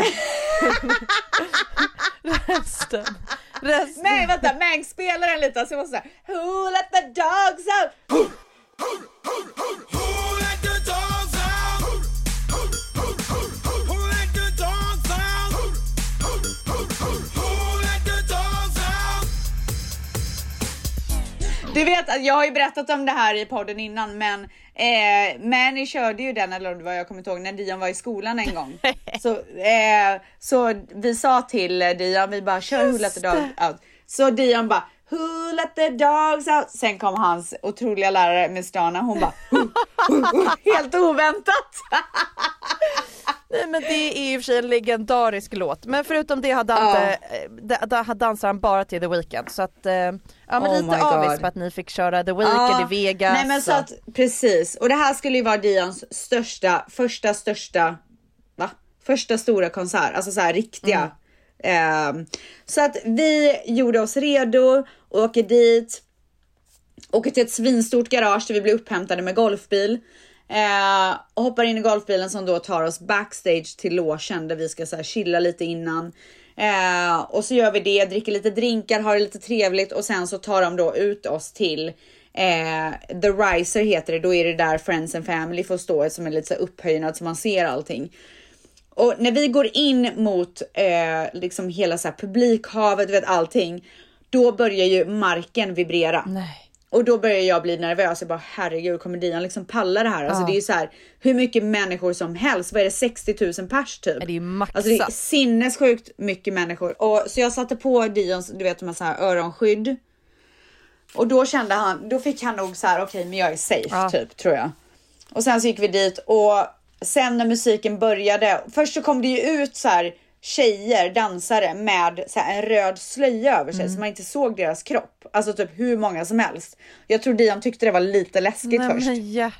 S2: resten.
S1: Nej vänta, Mangs spelar den lite så jag måste säga Who let the dogs out?
S3: Who let the dogs out? Who let the dogs out? Who let the dogs out?
S1: Du vet att jag har ju berättat om det här i podden innan, men Manny körde ju den, eller vad jag kommer ihåg, när Dion var i skolan en gång. Så vi sa till Dion, vi bara kör Who let the dogs out. Så Dion bara Who let the dogs out? Sen kom hans otroliga lärare Miss Dana, hon bara helt oväntat.
S2: Nej, men det är i och för sig en legendarisk låt. Men förutom det har dansar han bara till The Weeknd. Så att, lite avis på att ni fick köra The Weeknd i Vegas.
S1: Nej men så att, precis. Och det här skulle ju vara Dions första stora konsert. Alltså så här riktiga. Så att vi gjorde oss redo och åker dit. Åker till ett svinstort garage där vi blir upphämtade med golfbil. Och hoppar in i golfbilen som då tar oss backstage till logen där vi ska så här chilla lite innan. Och så gör vi det, dricker lite drinkar, har det lite trevligt. Och sen så tar de då ut oss till The Riser heter det. Då är det där Friends and Family får stå, som är lite så upphöjnad så man ser allting. Och när vi går in mot liksom hela så här publikhavet, du vet allting, då börjar ju marken vibrera.
S2: Nej.
S1: Och då börjar jag bli nervös. Jag bara, herregud, kommer Dion liksom palla det här? Alltså det är ju så här, hur mycket människor som helst. Vad är det, 60 000 pers typ?
S2: Det är ju maxat.
S1: Alltså det är sinnessjukt mycket människor. Och så jag satte på Dions, du vet, de här öronskydd. Och då kände han, då fick han nog så här, okej, men jag är safe typ, tror jag. Och sen så gick vi dit och sen när musiken började, först så kom det ju ut så här tjejer, dansare med så här en röd slöja över sig så man inte såg deras kropp. Alltså typ hur många som helst. Jag tror Dion tyckte det var lite läskigt först.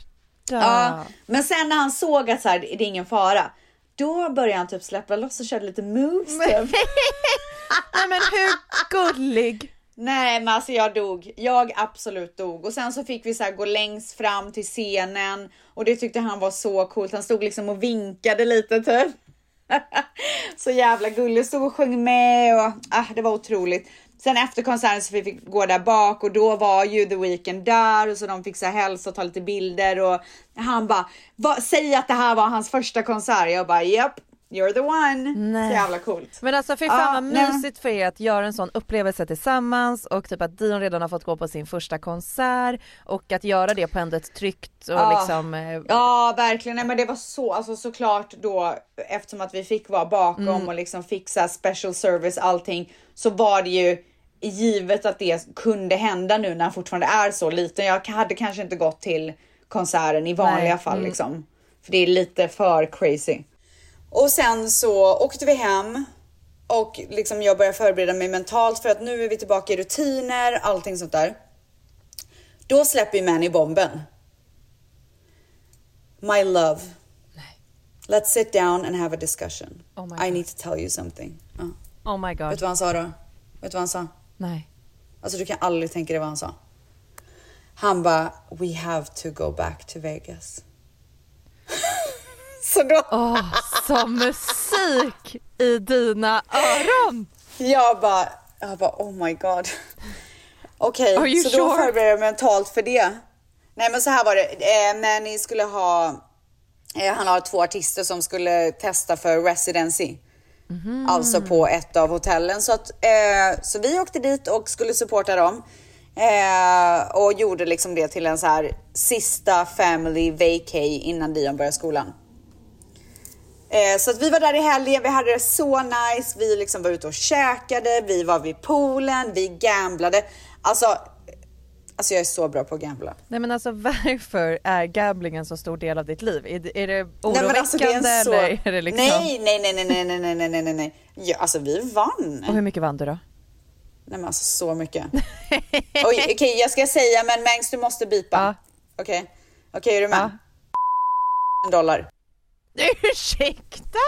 S1: Ja, men sen när han såg att så här, det är ingen fara, då började han typ släppa loss och körde lite moves typ.
S2: Nej men hur gullig.
S1: Nej men alltså jag dog, jag absolut dog. Och sen så fick vi så här gå längst fram till scenen. Och det tyckte han var så coolt. Han stod liksom och vinkade lite typ. Så jävla gullig, stod och sjöng med och det var otroligt. Sen efter konserten så fick vi gå där bak och då var ju The Weeknd där och så de fick så hälsa och ta lite bilder och han bara, säg att det här var hans första konsert. Jag bara, yep, you're the one.
S2: Nej.
S1: Så jävla coolt.
S2: Men alltså fy fan vad mysigt för er att göra en sån upplevelse tillsammans och typ att Dion redan har fått gå på sin första konsert och att göra det på ändå ett tryggt och liksom...
S1: Ja, verkligen. Nej, men det var så, alltså såklart då eftersom att vi fick vara bakom och liksom fixa special service allting så var det ju givet att det kunde hända nu när han fortfarande är så liten. Jag hade kanske inte gått till konserten i vanliga fall liksom. För det är lite för crazy. Och sen så åkte vi hem och liksom jag började förbereda mig mentalt för att nu är vi tillbaka i rutiner, allting sånt där. Då släpper ju Manny bomben. My love.
S2: Nej.
S1: Let's sit down and have a discussion.
S2: Oh my God.
S1: I need to tell you something.
S2: Oh my God.
S1: Vet du vad han sa då? Vet du vad han sa?
S2: Nej.
S1: Alltså du kan aldrig tänka dig vad han sa. Han bara, we have to go back to Vegas. Så då...
S2: Som musik i dina öron.
S1: Jag bara oh my god. Okej, så då förberedde jag mentalt för det. Nej men så här var det. Manny skulle ha... han har 2 artister som skulle testa för residency. Alltså på ett av hotellen. Så vi åkte dit och skulle supporta dem. Och gjorde liksom det till en så här sista family vacay innan Dion började skolan. Så att vi var där i helgen, vi hade det så nice. Vi liksom var ute och käkade, vi var vid poolen, vi gamblade. Alltså jag är så bra på att gambla.
S2: Nej men alltså varför är gambling en så stor del av ditt liv? Är det oroväckande?
S1: Nej, men alltså, det är så...
S2: eller är det liksom...
S1: Nej. Ja, alltså vi vann.
S2: Och hur mycket vann du då?
S1: Nej men alltså så mycket. Okej, jag ska säga men Mangs du måste bipa. Okej, är du med? $1.
S2: Ursäkta?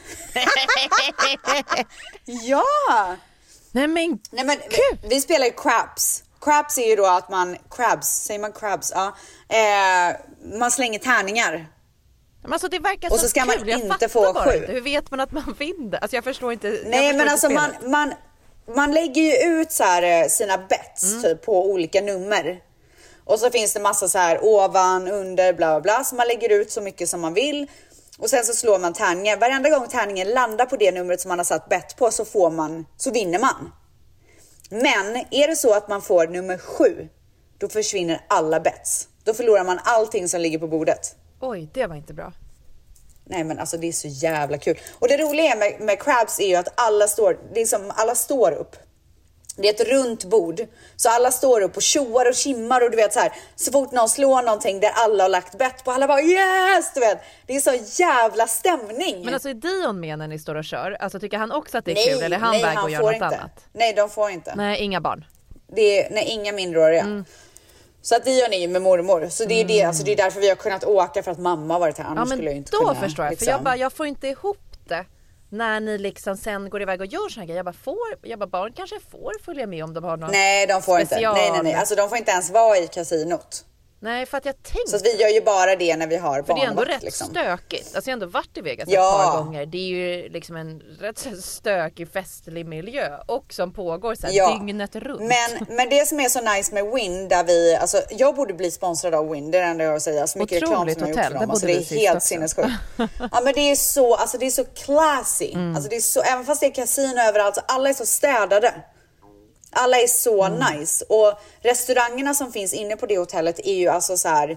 S1: Ja.
S2: Nej men
S1: vi spelar ju craps. Craps är ju då att man säger man crabs? Ja. Man slänger tärningar.
S2: Men alltså det verkar
S1: och så ska
S2: kul.
S1: man inte få 7.
S2: Hur vet man att man vinner? Alltså jag förstår inte.
S1: Nej men alltså man lägger ju ut så här sina bets typ på olika nummer. Och så finns det massa så här ovan, under, bla bla bla. Så man lägger ut så mycket som man vill. Och sen så slår man tärningar. Varenda gång tärningen landar på det numret som man har satt bett på så vinner man. Men är det så att man får nummer 7, då försvinner alla bets. Då förlorar man allting som ligger på bordet.
S2: Oj, det var inte bra.
S1: Nej men alltså det är så jävla kul. Och det roliga med crabs är ju att alla står upp. Det är ett runt bord. Så alla står upp och tjoar och kimmar och du vet så här. Så fort någon slår någonting där alla har lagt bett på, alla bara yes, du vet. Det är så jävla stämning.
S2: Men alltså är Dion med när ni står och kör? Alltså tycker han också att det är kul eller är han väg och gör något annat?
S1: Nej, de får inte.
S2: Nej, inga barn.
S1: Inga minderåriga. Så att Dion är ju med mormor. Så det är det, alltså det är därför vi har kunnat åka för att mamma har varit här. Annars skulle jag inte kunna.
S2: Då förstår jag, liksom. För jag får inte ihop det. När ni liksom sen går iväg och gör såna grejer. Jag bara barn kanske får följa med om de har någon.
S1: Nej, de får
S2: special.
S1: Inte. Nej. Alltså de får inte ens vara i kasinot.
S2: Nej, för att jag tänkte...
S1: Så att vi gör ju bara det när vi har barnvakt.
S2: För det är ändå rätt
S1: liksom
S2: stökigt. Alltså jag har ändå varit i Vegas ett par gånger. Det är ju liksom en rätt stökig festlig miljö. Och som pågår så här dygnet runt.
S1: Men det som är så nice med Wynn, där vi... Alltså jag borde bli sponsrad av Wynn. Det är det enda jag vill säga. Så mycket reklam som jag gjort för dem. Alltså det är helt sinnessjukt. Ja men det är så... Alltså det är så classy. Alltså det är så... Även fast det är kasino överallt. Så alla är så städade. Alla är så nice. Och restaurangerna som finns inne på det hotellet är ju alltså så här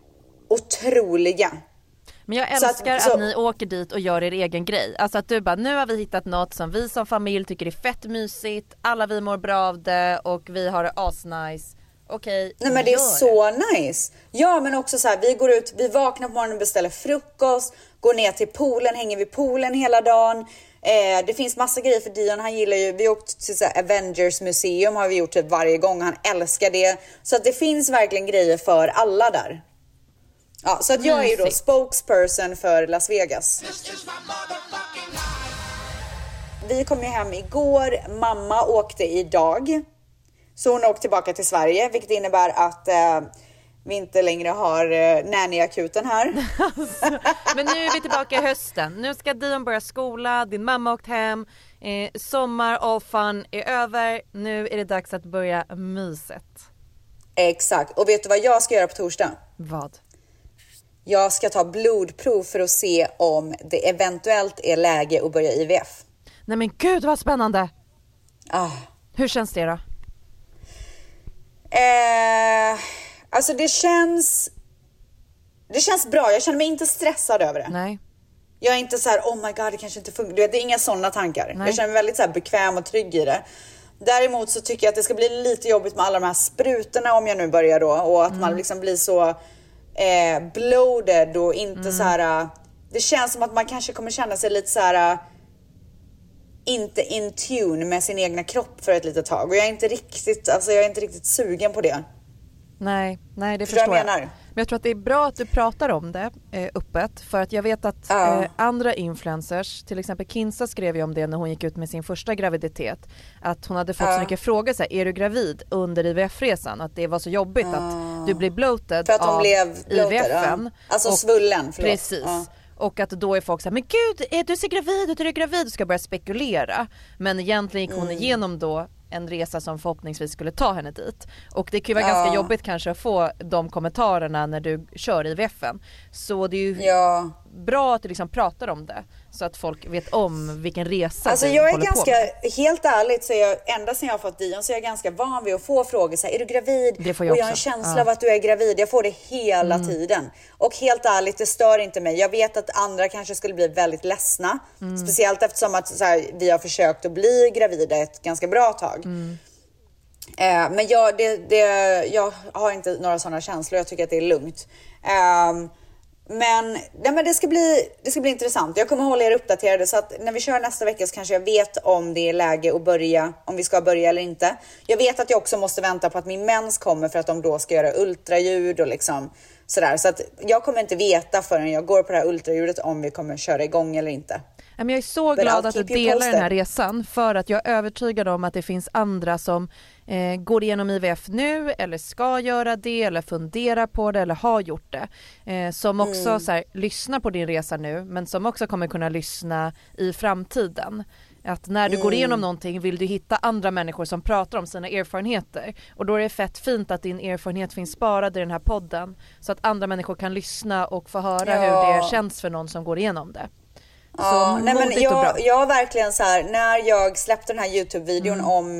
S1: otroliga.
S2: Men jag älskar att ni åker dit och gör er egen grej. Alltså att du bara, nu har vi hittat något som vi som familj tycker är fett mysigt. Alla vi mår bra av det och vi har det asnice. Okej,
S1: nej men det är så nice. Ja men också så här, vi går ut, vi vaknar på morgonen och beställer frukost. Går ner till poolen, hänger vid poolen hela dagen. Det finns massa grejer för Dion. Han gillar ju, vi åkt till så här Avengers museum har vi gjort typ varje gång. Han älskar det. Så att det finns verkligen grejer för alla där. Ja, så att jag är ju då
S2: Mysigt.
S1: spokesperson för Las Vegas. Vi kom ju hem igår, mamma åkte idag. Så hon åkte tillbaka till Sverige, vilket innebär att vi inte längre har nanny-akuten här.
S2: Men nu är vi tillbaka i hösten. Nu ska Dion börja skola, din mamma åkt hem, sommar, all fun är över. Nu är det dags att börja myset.
S1: Exakt, och vet du vad jag ska göra på torsdag?
S2: Vad?
S1: Jag ska ta blodprov för att se om det eventuellt är läge att börja IVF.
S2: Nej men gud vad spännande. Hur känns det då?
S1: Alltså det känns bra. Jag känner mig inte stressad över det.
S2: Nej.
S1: Jag är inte så här, oh my god, det kanske inte funkar. Du vet, det är inga sådana tankar.
S2: Nej.
S1: Jag känner mig väldigt så här bekväm och trygg i det. Däremot så tycker jag att det ska bli lite jobbigt med alla de här sprutorna om jag nu börjar då. Och att man liksom blir så bloated och inte så här. Det känns som att man kanske kommer känna sig lite så här inte in tune med sin egna kropp för ett litet tag. Och jag är inte riktigt sugen på det.
S2: Nej, det
S1: Förstår
S2: förstår
S1: jag
S2: jag.
S1: menar?
S2: Men jag tror att det är bra att du pratar om det öppet. För att jag vet att andra influencers, till exempel Kinsa skrev ju om det när hon gick ut med sin första graviditet. Att hon hade fått så mycket frågor så här, är du gravid under IVF-resan? Att det var så jobbigt att du blev bloated
S1: För att hon
S2: av
S1: blev bloated,
S2: IVF-en.
S1: Alltså svullen, förlåt.
S2: Precis. Och att då är folk så här, men gud, är du så gravid, du är gravid, du ska börja spekulera. Men egentligen gick hon igenom då en resa som förhoppningsvis skulle ta henne dit. Och det kan ju vara ganska jobbigt kanske att få de kommentarerna när du kör IVF-en. Så det är ju bra att du liksom pratar om det. Så att folk vet om vilken resa
S1: alltså
S2: du
S1: jag är
S2: håller
S1: ganska,
S2: på med.
S1: helt ärligt så är jag, ända sedan jag har fått Dion så är jag ganska van vid att få frågor så här, är du gravid?
S2: Det får jag
S1: och jag har en
S2: också.
S1: känsla av att du är gravid. Jag får det hela tiden. Och helt ärligt, det stör inte mig. Jag vet att andra kanske skulle bli väldigt ledsna. Speciellt eftersom att så här, vi har försökt att bli gravida ett ganska bra tag. Men jag har inte några sådana känslor. Jag tycker att det är lugnt. Men det ska bli intressant. Jag kommer hålla er uppdaterade så att när vi kör nästa vecka så kanske jag vet om det är läge att börja, om vi ska börja eller inte. Jag vet att jag också måste vänta på att min mens kommer för att de då ska göra ultraljud och liksom sådär. Så att jag kommer inte veta förrän jag går på det här ultraljudet om vi kommer köra igång eller inte.
S2: Jag är så glad att du delar den här resan för att jag är övertygad om att det finns andra som går igenom IVF nu eller ska göra det eller funderar på det eller har gjort det. Som också så här, lyssnar på din resa nu men som också kommer kunna lyssna i framtiden. Att när du går igenom någonting vill du hitta andra människor som pratar om sina erfarenheter. Och då är det fett fint att din erfarenhet finns sparad i den här podden. Så att andra människor kan lyssna och få höra hur det känns för någon som går igenom det.
S1: Ja, nej men jag verkligen så här, när jag släppte den här YouTube-videon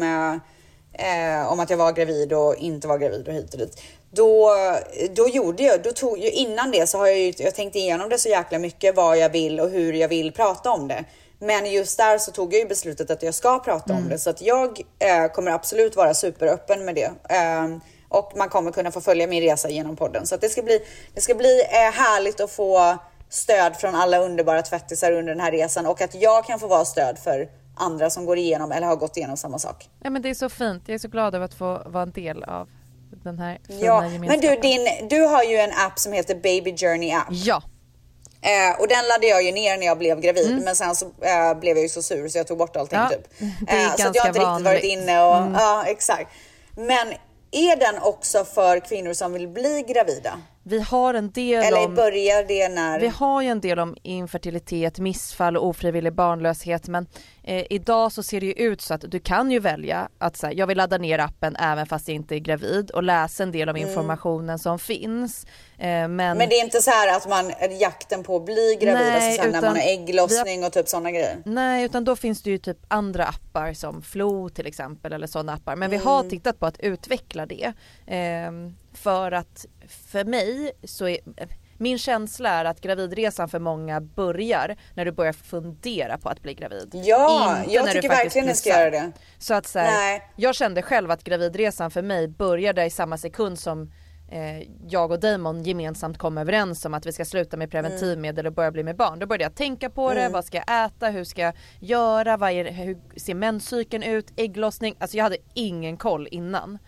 S1: om att jag var gravid och inte var gravid och hit och dit. Då gjorde jag, innan det så har jag tänkt igenom det så jäkla mycket vad jag vill och hur jag vill prata om det. Men just där så tog jag ju beslutet att jag ska prata om det. Så att jag kommer absolut vara superöppen med det. Och man kommer kunna få följa min resa genom podden. Så att det ska bli härligt att få stöd från alla underbara tvättisar under den här resan. Och att jag kan få vara stöd för andra som går igenom eller har gått igenom samma sak.
S2: Ja men det är så fint. Jag är så glad över att få vara en del av den här fina gemenskapen.
S1: Men du har ju en app som heter Baby Journey app.
S2: Ja.
S1: Och den laddade jag ju ner när jag blev gravid. Men sen så blev jag ju så sur så jag tog bort allting typ.
S2: Det är ganska
S1: så att jag har inte riktigt varit inne och ja exakt. Men är den också för kvinnor som vill bli gravida?
S2: Vi har en del
S1: eller börjar det när...
S2: Vi har ju en del om infertilitet, missfall och ofrivillig barnlöshet. Men idag så ser det ju ut så att du kan ju välja att säga, jag vill ladda ner appen även fast jag inte är gravid och läsa en del av informationen som finns. Men
S1: det är inte så här att man jakten på att bli gravid,
S2: nej,
S1: alltså sen när man har ägglossning och typ sådana grejer.
S2: Nej, utan då finns det ju typ andra appar som Flow till exempel eller sådana appar. Men vi har tittat på att utveckla det. För att för mig så är min känsla är att gravidresan för många börjar när du börjar fundera på att bli gravid.
S1: Ja,
S2: inte
S1: jag tycker verkligen ni ska göra det.
S2: Så att så här, jag kände själv att gravidresan för mig började i samma sekund som jag och Damon gemensamt kom överens om att vi ska sluta med preventivmedel och börja bli med barn. Då började jag tänka på det, vad ska jag äta, hur ska jag göra, hur ser menscykeln ut, ägglossning. Alltså jag hade ingen koll innan.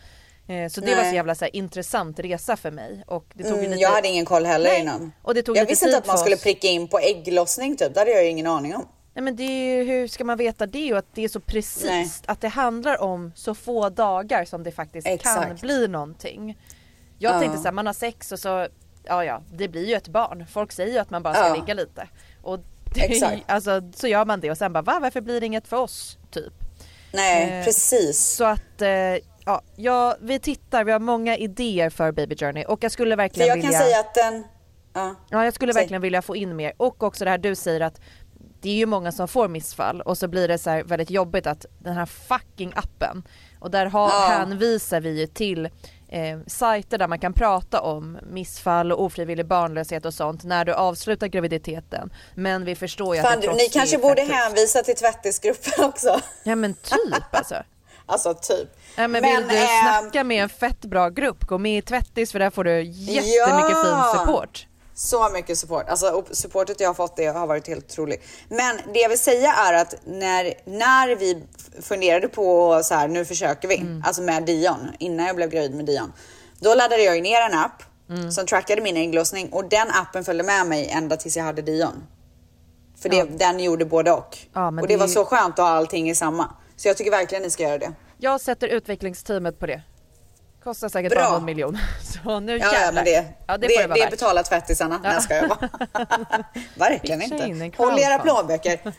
S2: Så det var så jävla så här, intressant resa för mig. Och det tog lite...
S1: Jag hade ingen koll heller innan.
S2: Och det tog
S1: jag
S2: lite
S1: visste
S2: tid
S1: inte att man skulle pricka in på ägglossning typ. Det hade jag ingen aning om.
S2: Nej, men det är ju, hur ska man veta det? Och att det är så precis. Att det handlar om så få dagar som det faktiskt kan bli någonting. Jag tänkte så här, man har sex och så, ja, det blir ju ett barn. Folk säger ju att man bara ska ligga lite. Och det, alltså, så gör man det och sen bara, varför blir det inget för oss? Typ.
S1: Nej, precis.
S2: Så att, ja, vi har många idéer för Baby Journey. Och jag skulle verkligen vilja...
S1: Jag kan säga att den...
S2: Ja, jag skulle verkligen vilja få in mer. Och också det här du säger att det är ju många som får missfall. Och så blir det så här väldigt jobbigt att den här fucking appen. Och där hänvisar vi ju till sajter där man kan prata om missfall och ofrivillig barnlöshet och sånt när du avslutar graviditeten. Men vi förstår ju att
S1: ni kanske borde hänvisa till tvättisgruppen också.
S2: Ja, men typ alltså.
S1: Alltså typ.
S2: Ja, men vill du snacka med en fett bra grupp, gå med i Tvättis för där får du jättemycket fin support.
S1: Så mycket support. Alltså supportet jag har fått, det har varit helt otroligt. Men det jag vill säga är att när vi funderade på så här, nu försöker vi, alltså med Dion, innan jag blev gravid med Dion, då laddade jag ner en app som trackade min ägglossning, och den appen följde med mig ända tills jag hade Dion. För den gjorde både och. Ja, och det var så skönt att ha allting i samma. Så jag tycker verkligen ni ska göra det.
S2: Jag sätter utvecklingsteamet på det. Kostar säkert bara 1 miljon. Så nu jävlar.
S1: Men det betalar tvättisarna. Ja. Ska jag vara. Verkligen inte. Håll era plånböcker.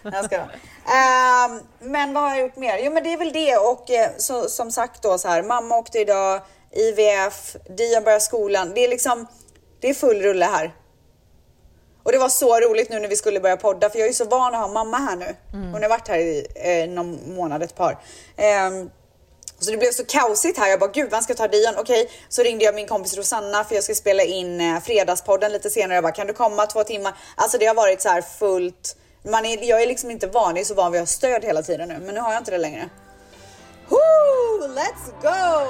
S1: Men vad har jag gjort mer? Jo, men det är väl det. Och som sagt då så här. Mamma åkte idag. IVF. Dion börjar skolan. Det är liksom, det är full rulle här. Och det var så roligt nu när vi skulle börja podda. För jag är ju så van att ha mamma här nu. Hon har varit här i någon månad, ett par. Så det blev så kaosigt här. Jag bara, gud, man ska ta Dion. Okej, så ringde jag min kompis Rosanna för jag ska spela in fredagspodden lite senare. Jag bara, kan du komma 2 timmar? Alltså det har varit så här fullt. Jag är liksom inte van, jag är så van vid att ha stöd hela tiden nu. Men nu har jag inte det längre. Woo, let's go!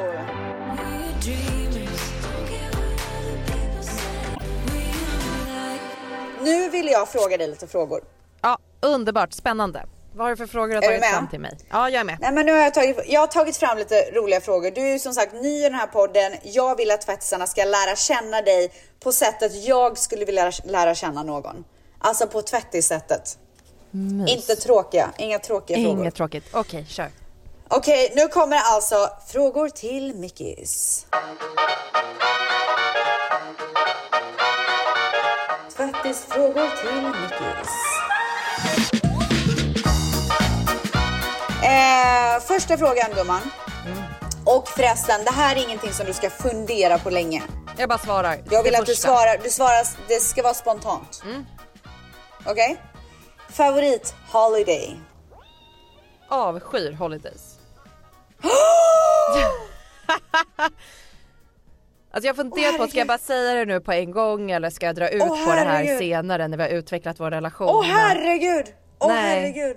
S1: Nu vill jag fråga dig lite frågor.
S2: Ja, underbart, spännande. Vad har du för frågor att ta fram till mig? Ja, jag är med.
S1: Nej, men nu har jag har tagit fram lite roliga frågor. Du är ju som sagt ny i den här podden. Jag vill att tvättisarna ska lära känna dig på sättet jag skulle vilja lära känna någon. Alltså på tvättissättet. Inte tråkiga, inga tråkiga frågor.
S2: Inget tråkigt, okej, kör.
S1: Okej, nu kommer alltså frågor till Mickis. Tvättisfrågor till Mickis. Första frågan, gumman. Och förresten, det här är ingenting som du ska fundera på länge.
S2: Jag bara svarar.
S1: Jag vill att du svarar, det ska vara spontant. Okej? Favorit holiday?
S2: Avskyr holidays. Alltså jag funderar på, ska jag bara säga det nu på en gång eller ska jag dra ut på det här senare när vi har utvecklat vår relation?
S1: Herregud! Herregud!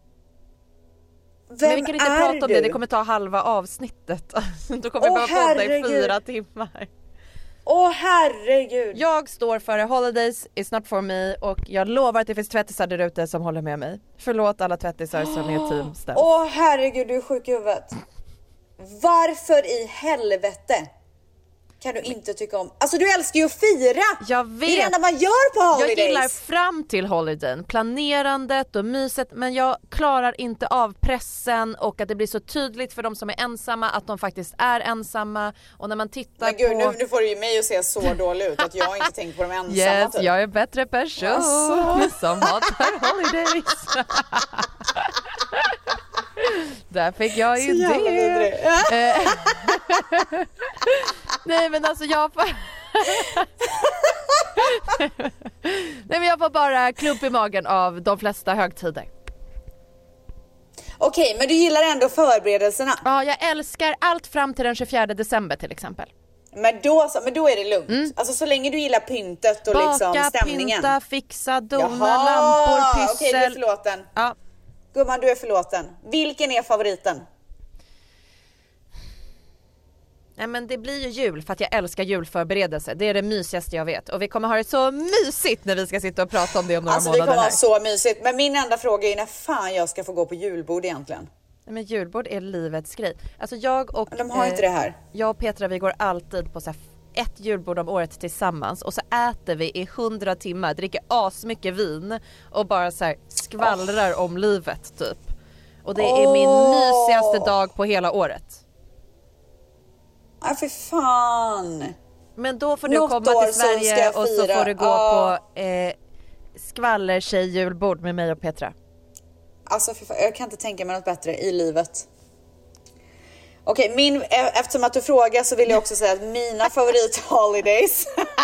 S2: Men vi kan inte prata om det, det kommer ta halva avsnittet. Då kommer vi bara podda i 4 timmar.
S1: Herregud!
S2: Jag står för holidays is not for me. Och jag lovar att det finns tvättisar där ute som håller med mig. Förlåt alla tvättisar som är team Stens.
S1: Herregud, du är sjuk i huvudet. Varför i helvete kan du inte tycka om? Alltså du älskar ju att fira.
S2: Jag vet.
S1: Det är det enda man gör på holidays.
S2: Jag gillar fram till holidayn, planerandet och myset. Men jag klarar inte av pressen och att det blir så tydligt för de som är ensamma att de faktiskt är ensamma. Och när man tittar
S1: men gud, nu får du ju mig att se så dålig ut att jag inte tänker på de ensamma.
S2: Yes, typ. Jag är bättre person som hatar holidays. Där fick jag ju det. Nej men alltså jag får... Nej men jag får bara klump i magen av de flesta högtider.
S1: Okej, men du gillar ändå förberedelserna.
S2: Ja, jag älskar allt fram till den 24 december till exempel.
S1: Men då är det lugnt. Alltså så länge du gillar pyntet och
S2: baka,
S1: liksom stämningen.
S2: Pynta, fixa, dona, lampor, pyssel.
S1: Okej, du är förlåten.
S2: Ja.
S1: Gumman, du är förlåten. Vilken är favoriten?
S2: Nej men det blir ju jul för att jag älskar julförberedelse. Det är det mysigaste jag vet. Och vi kommer ha det så mysigt när vi ska sitta och prata om det om några månader.
S1: Alltså det kommer ha så mysigt. Men min enda fråga är när fan jag ska få gå på julbord egentligen.
S2: Men julbord är livets grej. Alltså jag och
S1: De har inte det här.
S2: Jag och Petra, vi går alltid på så här ett julbord om året tillsammans och så äter vi i 100 timmar, dricker asmycket vin och bara så här skvallrar om livet typ. Och det är min mysigaste dag på hela året.
S1: För fan.
S2: Men då får du komma till Sverige och så får du gå på skvallertjej julbord med mig och Petra.
S1: Alltså jag kan inte tänka mig något bättre i livet. Okej, eftersom att du frågar så vill jag också säga att mina favorit-holidays.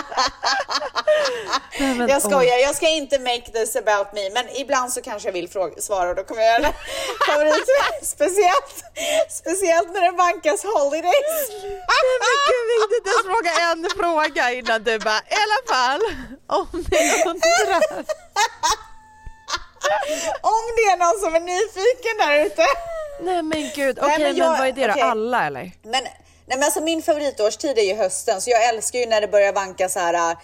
S1: Jag skojar, jag ska inte make this about me. Men ibland så kanske jag vill svara och då kommer jag göra det. Favorit, speciellt när det vankas holidays.
S2: Men gud, vi inte ens fråga en fråga innan du bara, i alla fall, om ni undrar.
S1: Om det är någon som är nyfiken där ute.
S2: Nej men gud, men vad är det då? Alla eller?
S1: Nej men alltså min favoritårstid är ju hösten. Så jag älskar ju när det börjar vanka så här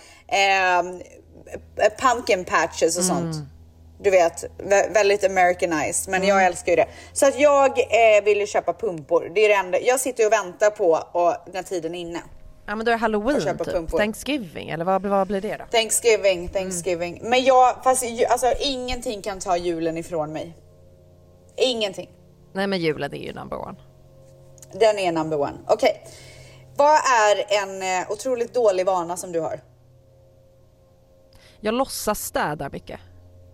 S1: pumpkin patches och sånt. Du vet, väldigt Americanized. Men jag älskar ju det. Så att jag vill ju köpa pumpor. Det är det enda. Jag sitter och väntar på när tiden är inne.
S2: Ja men då är det Halloween typ. Thanksgiving eller vad blir det då?
S1: Thanksgiving. Men alltså ingenting kan ta julen ifrån mig. Ingenting.
S2: Nej men julen är ju number one.
S1: Den är number one. Okej. Vad är en otroligt dålig vana som du har?
S2: Jag låtsas städa mycket.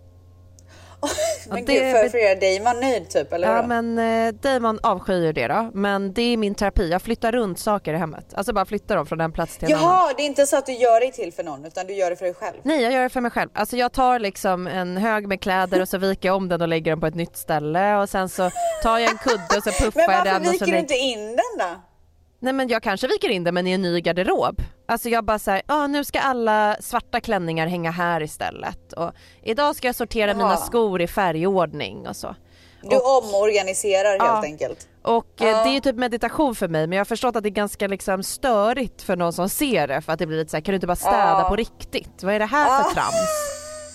S1: Men gud, för att göra Damon nöjd typ, eller
S2: ja,
S1: då?
S2: men Damon avskyr det då. Men det är min terapi. Jag flyttar runt saker i hemmet. Alltså bara flyttar dem från en plats till en annan.
S1: Jaha, det är inte så att du gör det till för någon, utan du gör det för dig själv.
S2: Nej, jag gör det för mig själv. Alltså jag tar liksom en hög med kläder och så viker jag om den och lägger den på ett nytt ställe. Och sen så tar jag en kudde och så puffar jag den.
S1: Men varför viker du inte in den då?
S2: Nej men jag kanske viker in det men i en ny garderob. Alltså jag bara säger, nu ska alla svarta klänningar hänga här istället. Och idag ska jag sortera mina skor i färgordning och så.
S1: Du omorganiserar helt enkelt.
S2: Och det är ju typ meditation för mig. Men jag har förstått att det är ganska liksom störigt för någon som ser det. För att det blir lite så här, kan du inte bara städa på riktigt? Vad är det här för trams?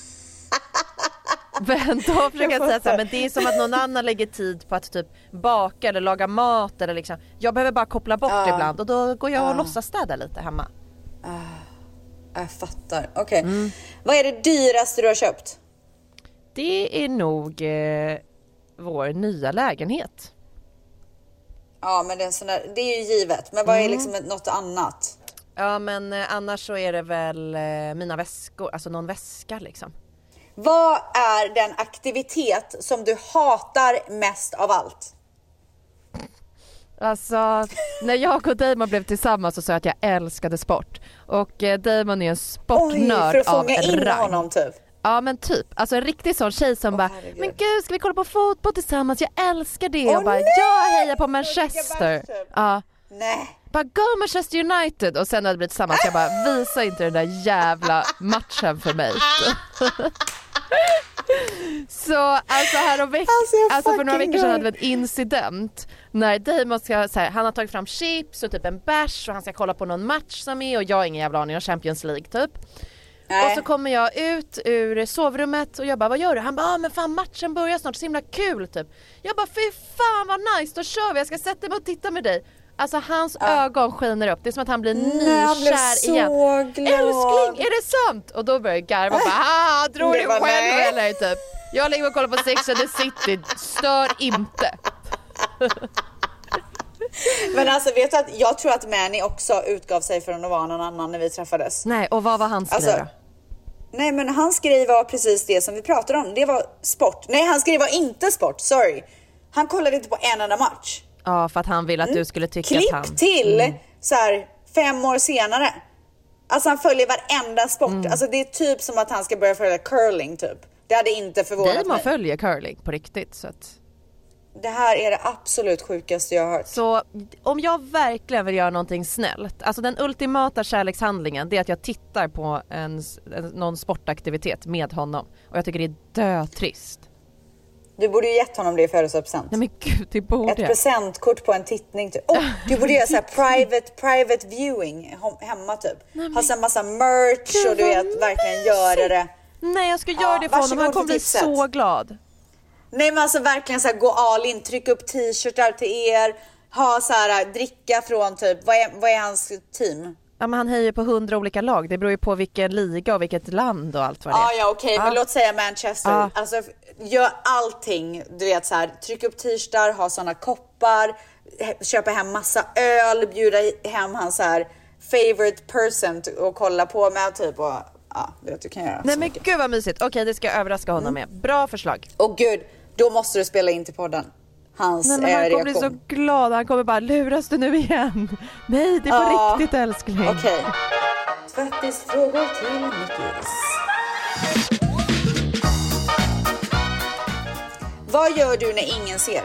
S2: Men då försöker jag säga så här, men det är som att någon annan lägger tid på att typ baka eller laga mat eller liksom. Jag behöver bara koppla bort ibland och då går jag och låtsas städa lite hemma.
S1: Jag fattar. Okej. Vad är det dyraste du har köpt?
S2: Det är nog vår nya lägenhet.
S1: Ja, men det är ju givet. Men vad är liksom något annat?
S2: Ja, men annars så är det väl mina väskor, alltså någon väska liksom.
S1: Vad är den aktivitet som du hatar mest av allt?
S2: Alltså, när jag och Damon blev tillsammans så sa jag att jag älskade sport. Och Damon är en sportnörd
S1: för att fånga
S2: av
S1: in
S2: rang.
S1: honom typ.
S2: Ja men typ, alltså en riktig sån tjej som bara
S1: herregud.
S2: men gud, ska vi kolla på fotboll tillsammans? Jag älskar det. Jag bara, jag hejar på Manchester.
S1: Typ.
S2: Ja.
S1: Nej.
S2: Bara go Manchester United. Och sen när det blivit tillsammans jag bara, visa inte den där jävla matchen för mig. Så alltså för några veckor sedan hade vi en incident när Damon ska så här, han har tagit fram chips och typ en bärs och han ska kolla på någon match som är och jag har ingen jävla aning om Champions League typ. Nej. Och så kommer jag ut ur sovrummet och jag bara, vad gör du? Han bara, men fan matchen börjar snart, så himla kul typ. Jag bara, fy fan vad nice, då kör vi, jag ska sätta mig och titta med dig. Alltså hans ögon skiner upp. Det är som att han blir nykär igen.
S1: Glad.
S2: Älskling, är det sant? Och då börjar jag garva och bara, tror du själv eller typ. Jag ligger och kollar på Sex and the City. Stör inte.
S1: Men alltså vet du att jag tror att Manny också utgav sig för att vara någon annan när vi träffades.
S2: Nej, och vad var hans grej då?
S1: Nej, men hans grej var precis det som vi pratade om. Det var sport. Nej, hans grej var inte sport, sorry. Han kollade inte på en enda match.
S2: Ja, för att han ville att du skulle tycka
S1: klipp
S2: att han...
S1: till så här 5 år senare. Alltså han följer varenda sport. Alltså det är typ som att han ska börja följa curling typ. Det hade inte förvånat mig.
S2: Man följer curling på riktigt så att...
S1: Det här är det absolut sjukaste jag har hört.
S2: Så om jag verkligen vill göra någonting snällt, alltså den ultimata kärlekshandlingen, det är att jag tittar på någon sportaktivitet med honom. Och jag tycker det är dötrist.
S1: Du borde ju gett honom det i födelsedagspresent.
S2: Nej men gud, det borde
S1: ett presentkort på en tittning typ. Du borde göra så här private viewing hemma typ. Ha så massa merch och du vet verkligen göra det.
S2: Nej, jag ska göra det för honom. Han kommer bli så glad.
S1: Nej men alltså verkligen så här, gå all in, tryck upp t-shirtar till er, ha så här, dricka från typ, vad är hans team?
S2: Ja, men han hejar på 100 olika lag. Det beror ju på vilken liga och vilket land och allt vad det är.
S1: Ja, okej, men låt säga Manchester. Alltså, gör allting. Du vet så här, tryck upp t-shirtar, ha såna koppar, köpa hem massa öl, bjuda hem hans så här favorite person och kolla på med typ och du vet du kan göra.
S2: Nej men gud vad mysigt. Okej, det ska jag överraska honom med. Bra förslag.
S1: Och gud, då måste du spela in till podden. Hans
S2: Nej, men han kommer
S1: reaktion.
S2: bli så glad. Han kommer bara, luras du nu igen? Nej, det är på riktigt älskling.
S1: Okej. Tvättisfrågor till Mickis. Vad gör du när ingen ser?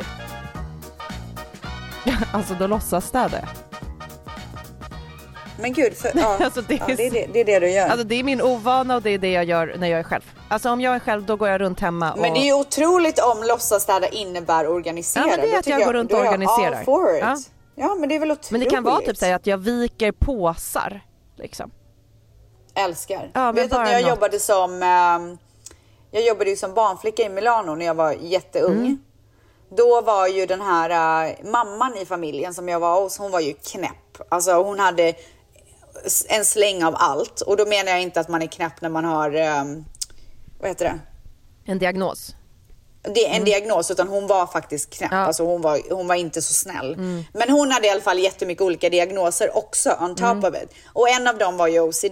S2: Alltså då låtsas städa.
S1: Men gud,
S2: Alltså, det
S1: är det du gör.
S2: Alltså det är min ovana och det är det jag gör när jag är själv. Alltså om jag är själv då går jag runt hemma och...
S1: Men det är ju otroligt om låtsasstäda innebär organisera.
S2: Ja, men det är att jag går runt och organiserar.
S1: Ja, men det är väl otroligt.
S2: Men det kan vara typ så att jag viker påsar liksom.
S1: Älskar.
S2: Ja,
S1: vet att när jag jobbade som barnflicka i Milano när jag var jätteung. Då var ju den här mamman i familjen som jag var hos, hon var ju knäpp. Alltså hon hade en släng av allt. Och då menar jag inte att man är knäpp när man har, vad heter det?
S2: En diagnos.
S1: Det är en diagnos, utan hon var faktiskt knäpp.
S2: Ja.
S1: Alltså hon var inte så snäll. Men hon hade i alla fall jättemycket olika diagnoser också on top of it. Och en av dem var ju OCD.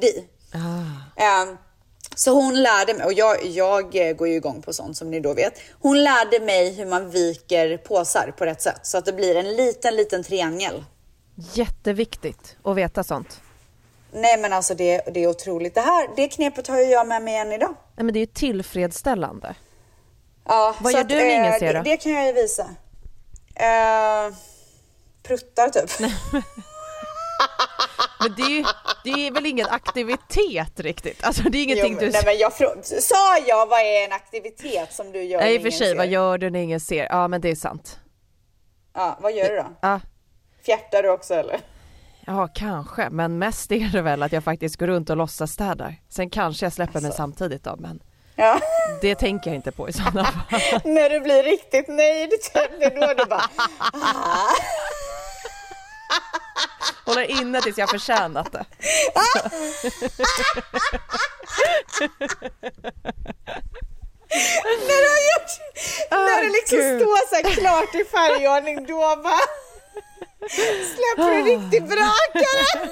S1: Så hon lärde mig, och jag går ju igång på sånt som ni då vet. Hon lärde mig hur man viker påsar på rätt sätt. Så att det blir en liten triangel.
S2: Jätteviktigt att veta sånt.
S1: Nej men alltså det är otroligt. Det knepet har ju jag med mig än idag.
S2: Nej men det är ju tillfredsställande.
S1: Ja,
S2: vad gör du när ingen ser då?
S1: Det kan jag ju visa. Pruttar typ.
S2: Men det är väl ingen aktivitet riktigt. Alltså det är ingenting du...
S1: Nej men sa jag vad är en aktivitet som du gör?
S2: Nej, i och för sig, vad gör du när ingen ser? Ja, men det är sant.
S1: Ja, vad gör du då?
S2: Ja.
S1: Fjärtar du också eller?
S2: Ja, kanske. Men mest är det väl att jag faktiskt går runt och låtsas städar. Sen kanske jag släpper mig samtidigt då, men det tänker jag inte på i sådana fall.
S1: När du blir riktigt nöjd, det är då du bara...
S2: Håller inne tills jag förtjänat det.
S1: När det liksom står så här klart i färgordning, då bara släpper du riktigt brakare.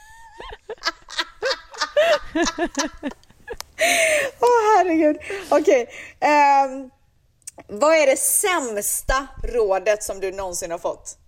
S1: Herregud. Okej. Vad är det sämsta rådet som du någonsin har fått?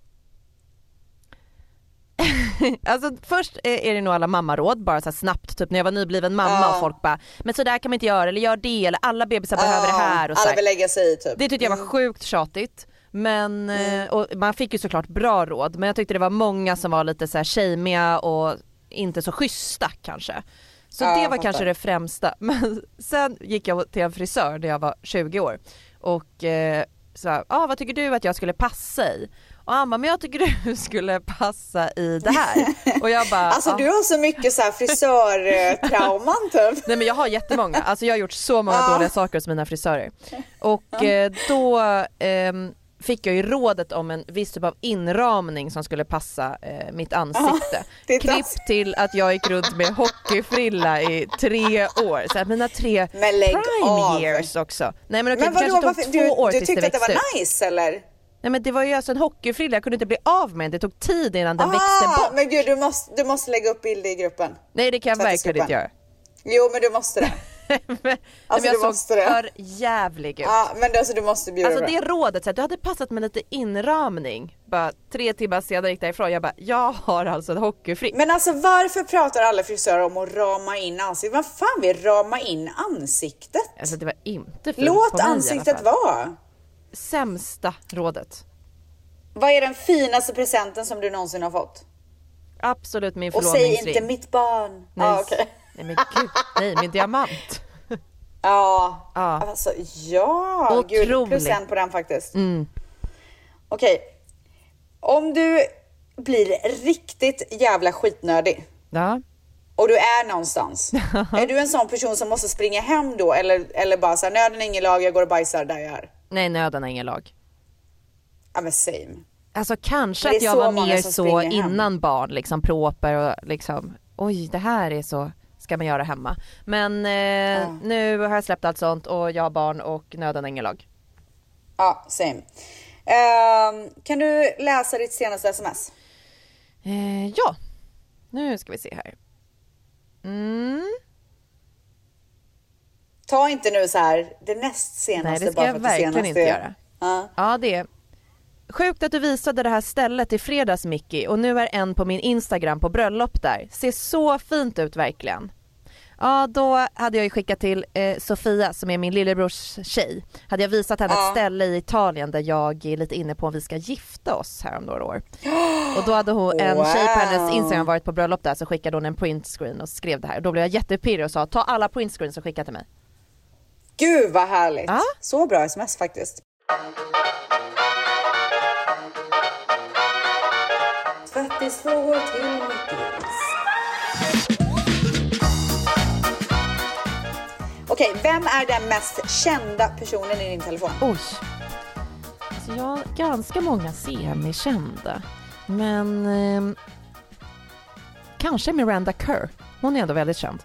S2: Alltså först är det nog alla mammaråd, bara så här snabbt, typ när jag var nybliven mamma och folk bara, men så där kan man inte göra, eller gör det, eller alla bebisar behöver det här och så
S1: alla
S2: här.
S1: vill lägga sig i typ.
S2: Det tyckte jag var sjukt tjatigt. Men och man fick ju såklart bra råd, men jag tyckte det var många som var lite så här shamiga och inte så schyssta kanske. Så det var kanske det främsta. Men sen gick jag till en frisör när jag var 20 år och så vad tycker du att jag skulle passa i? Och han bara, men jag tycker du skulle passa i det här. Och jag bara,
S1: alltså du har så mycket så här frisörtrauman typ.
S2: Nej men jag har jättemånga. Alltså jag har gjort så många dåliga saker hos mina frisörer. Och då fick jag ju rådet om en viss typ av inramning som skulle passa mitt ansikte. Klipp till att jag gick runt med hockeyfrilla i 3 år. Så här, mina 3 prime years också. Nej men okej, det kanske tog 2 år tills det växte.
S1: Du tyckte att det var nice eller?
S2: Nej men det var ju alltså en hockeyfrilla, jag kunde inte bli av med den. Det tog tid innan den växte bort.
S1: Men gud, du måste lägga upp bilder i gruppen.
S2: Nej det kan jag verkligen inte göra.
S1: Jo men du måste det.
S2: Men jag såg för jävlig ut.
S1: Ja men alltså du måste bjuda.
S2: Alltså det rådet, så att du hade passat med lite inramning. Bara 3 timmar senare gick därifrån. Jag bara, jag har alltså ett hockeyfritt.
S1: Men alltså varför pratar alla frisörer om att rama in ansiktet? Vad fan vill rama in ansiktet?
S2: Alltså det var inte fint.
S1: Låt ansiktet vara.
S2: Sämsta rådet.
S1: Vad är den finaste presenten som du någonsin har fått?
S2: Absolut min
S1: förlovningsring. Och säg inte mitt barn.
S2: Nej, okay. Nej men gud, nej min diamant.
S1: Ja, alltså gud, plus en på den faktiskt. Okej. Om du blir riktigt jävla skitnödig.
S2: Ja.
S1: Och du är någonstans. Är du en sån person som måste springa hem då? Eller bara så här, nöden är ingen lag, jag går och bajsar där jag är?
S2: Nej, nöden har ingen lag.
S1: Ja men same.
S2: Alltså kanske
S1: Det är
S2: att jag
S1: så
S2: var
S1: många
S2: mer
S1: som
S2: så
S1: springer hem.
S2: innan barn, liksom proper och liksom, oj det här är så, ska man göra hemma. Men nu har jag släppt allt sånt och jag har barn och nöden har ingen lag.
S1: Ja, same. Kan du läsa ditt senaste sms?
S2: Ja, nu ska vi se här.
S1: Ta inte nu så här det näst senaste.
S2: Nej, det ska
S1: bara
S2: jag
S1: för att det
S2: verkligen
S1: senaste
S2: inte göra.
S1: Ja.
S2: Ja, det är sjukt att du visade det här stället i fredags, Mickey, och nu är en på min Instagram på bröllop där. Ser så fint ut verkligen. Ja, då hade jag ju skickat till Sofia som är min lillebrors tjej. Hade jag visat henne ett ställe i Italien där jag är lite inne på om vi ska gifta oss här om några år. Och då hade hon, en tjej på hennes Instagram varit på bröllop där, så skickade hon en printscreen och skrev det här. Och då blev jag jättepirrig och sa, ta alla printscreens och skicka till mig.
S1: Gud vad härligt.
S2: Ja.
S1: Så bra sms faktiskt. Tvättisfrågor till Mickis. Okej, vem är den mest kända personen i din telefon?
S2: Oj. Alltså jag har ganska många semikända. Men kanske Miranda Kerr. Hon är ändå väldigt känd.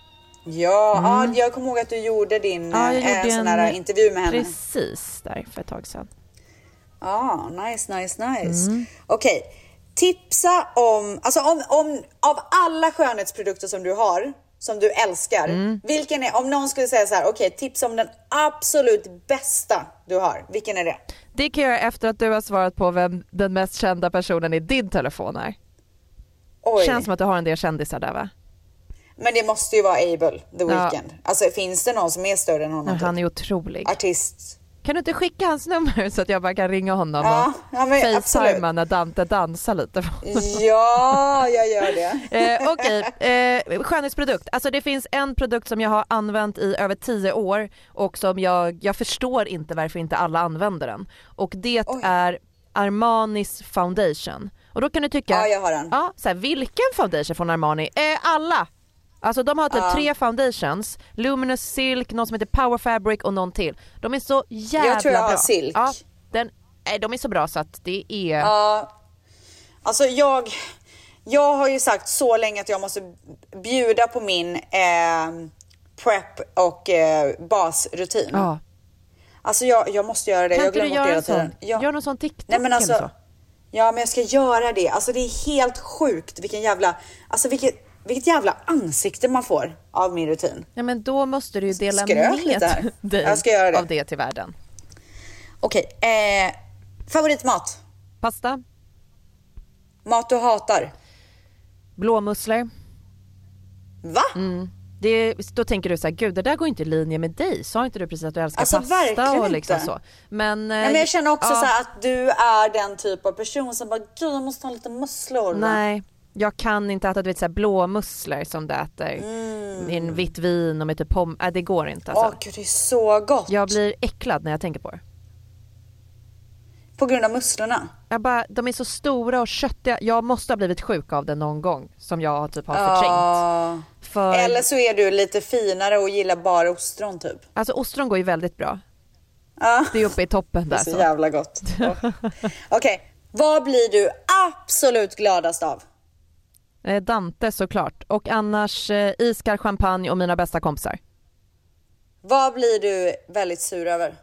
S1: Ja, jag kommer ihåg att du gjorde din
S2: jag gjorde
S1: sån här intervju med henne.
S2: Precis, där för ett tag sedan.
S1: Ja, nice. Okej, tipsa om, alltså om av alla skönhetsprodukter som du har, som du älskar, vilken är, om någon skulle säga så här, okej, tipsa om den absolut bästa du har, vilken är det?
S2: Det kan jag göra efter att du har svarat på vem den mest kända personen i din telefon är.
S1: Oj.
S2: Känns som att du har en del kändisar där, va?
S1: Men det måste ju vara Abel, The Weeknd. Alltså finns det någon som är större än honom?
S2: Han är otrolig.
S1: Artist.
S2: Kan du inte skicka hans nummer så att jag bara kan ringa honom
S1: Ja,
S2: och
S1: men
S2: facetima när Dante dansar lite?
S1: Ja, jag gör det.
S2: Okej, skönhetsprodukt. Alltså det finns en produkt som jag har använt i över 10 år och som jag förstår inte varför inte alla använder den. Och det är Armanis foundation. Och då kan du tycka,
S1: Ja, jag har den.
S2: Ja, så här, vilken foundation från Armani? Alla! Alltså de har typ 3 foundations, Luminous Silk, någon som heter Power Fabric och någon till. De är så jävla bra.
S1: Jag tror jag har Silk.
S2: Ja, de är så bra så att det är...
S1: Ja, alltså jag har ju sagt så länge att jag måste bjuda på min prep och basrutin.
S2: Ja.
S1: Alltså jag måste göra det.
S2: Kan
S1: jag
S2: inte du
S1: glömmer
S2: göra
S1: bort det
S2: en
S1: hela
S2: sån?
S1: tiden.
S2: Gör någon sån TikTok
S1: Nej, men alltså,
S2: eller så?
S1: Ja, men jag ska göra det. Alltså det är helt sjukt vilket jävla ansikte man får av min rutin.
S2: Ja, men då måste du ju dela
S1: Skrök lite här.
S2: med dig
S1: Jag ska göra det.
S2: av det till världen.
S1: Okej, favoritmat?
S2: Pasta,
S1: Mat du hatar?
S2: blåmusslor.
S1: Va?
S2: Då tänker du så här, gud det där går inte i linje med dig. Sa inte du precis att du älskar
S1: Alltså,
S2: pasta
S1: verkligen
S2: och liksom
S1: inte.
S2: så. Men
S1: Jag känner också så här att du är den typ av person som bara, gud jag måste ha lite musslor.
S2: Nej, jag kan inte äta, du vet, så här blåmusslor som du äter i en vitt vin och med typ det går inte alltså.
S1: Gud, det är så gott.
S2: Jag blir äcklad när jag tänker på det.
S1: På grund av musslorna?
S2: De är så stora och köttiga. Jag måste ha blivit sjuk av det någon gång som jag typ har förträngt.
S1: Eller så är du lite finare och gillar bara ostron typ.
S2: Alltså ostron går ju väldigt bra.
S1: Ja.
S2: Det är uppe i toppen där.
S1: Det är så jävla gott. Okej, vad blir du absolut gladast av?
S2: Dante såklart. Och annars iskall champagne och mina bästa kompisar.
S1: Vad blir du väldigt sur över?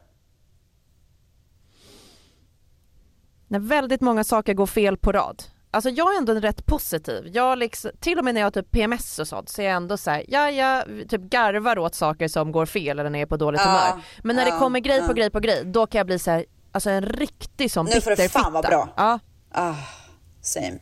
S2: När väldigt många saker går fel på rad. Alltså jag är ändå rätt positiv. Jag liksom, till och med när jag har typ PMS och sånt så är jag ändå så här, jag typ garvar åt saker som går fel eller när jag är på dåligt humör. Men när det kommer grej på grej, då kan jag bli så här, alltså en riktig som bitterfitta.
S1: Nu får det fan vara bra.
S2: Ja.
S1: Same.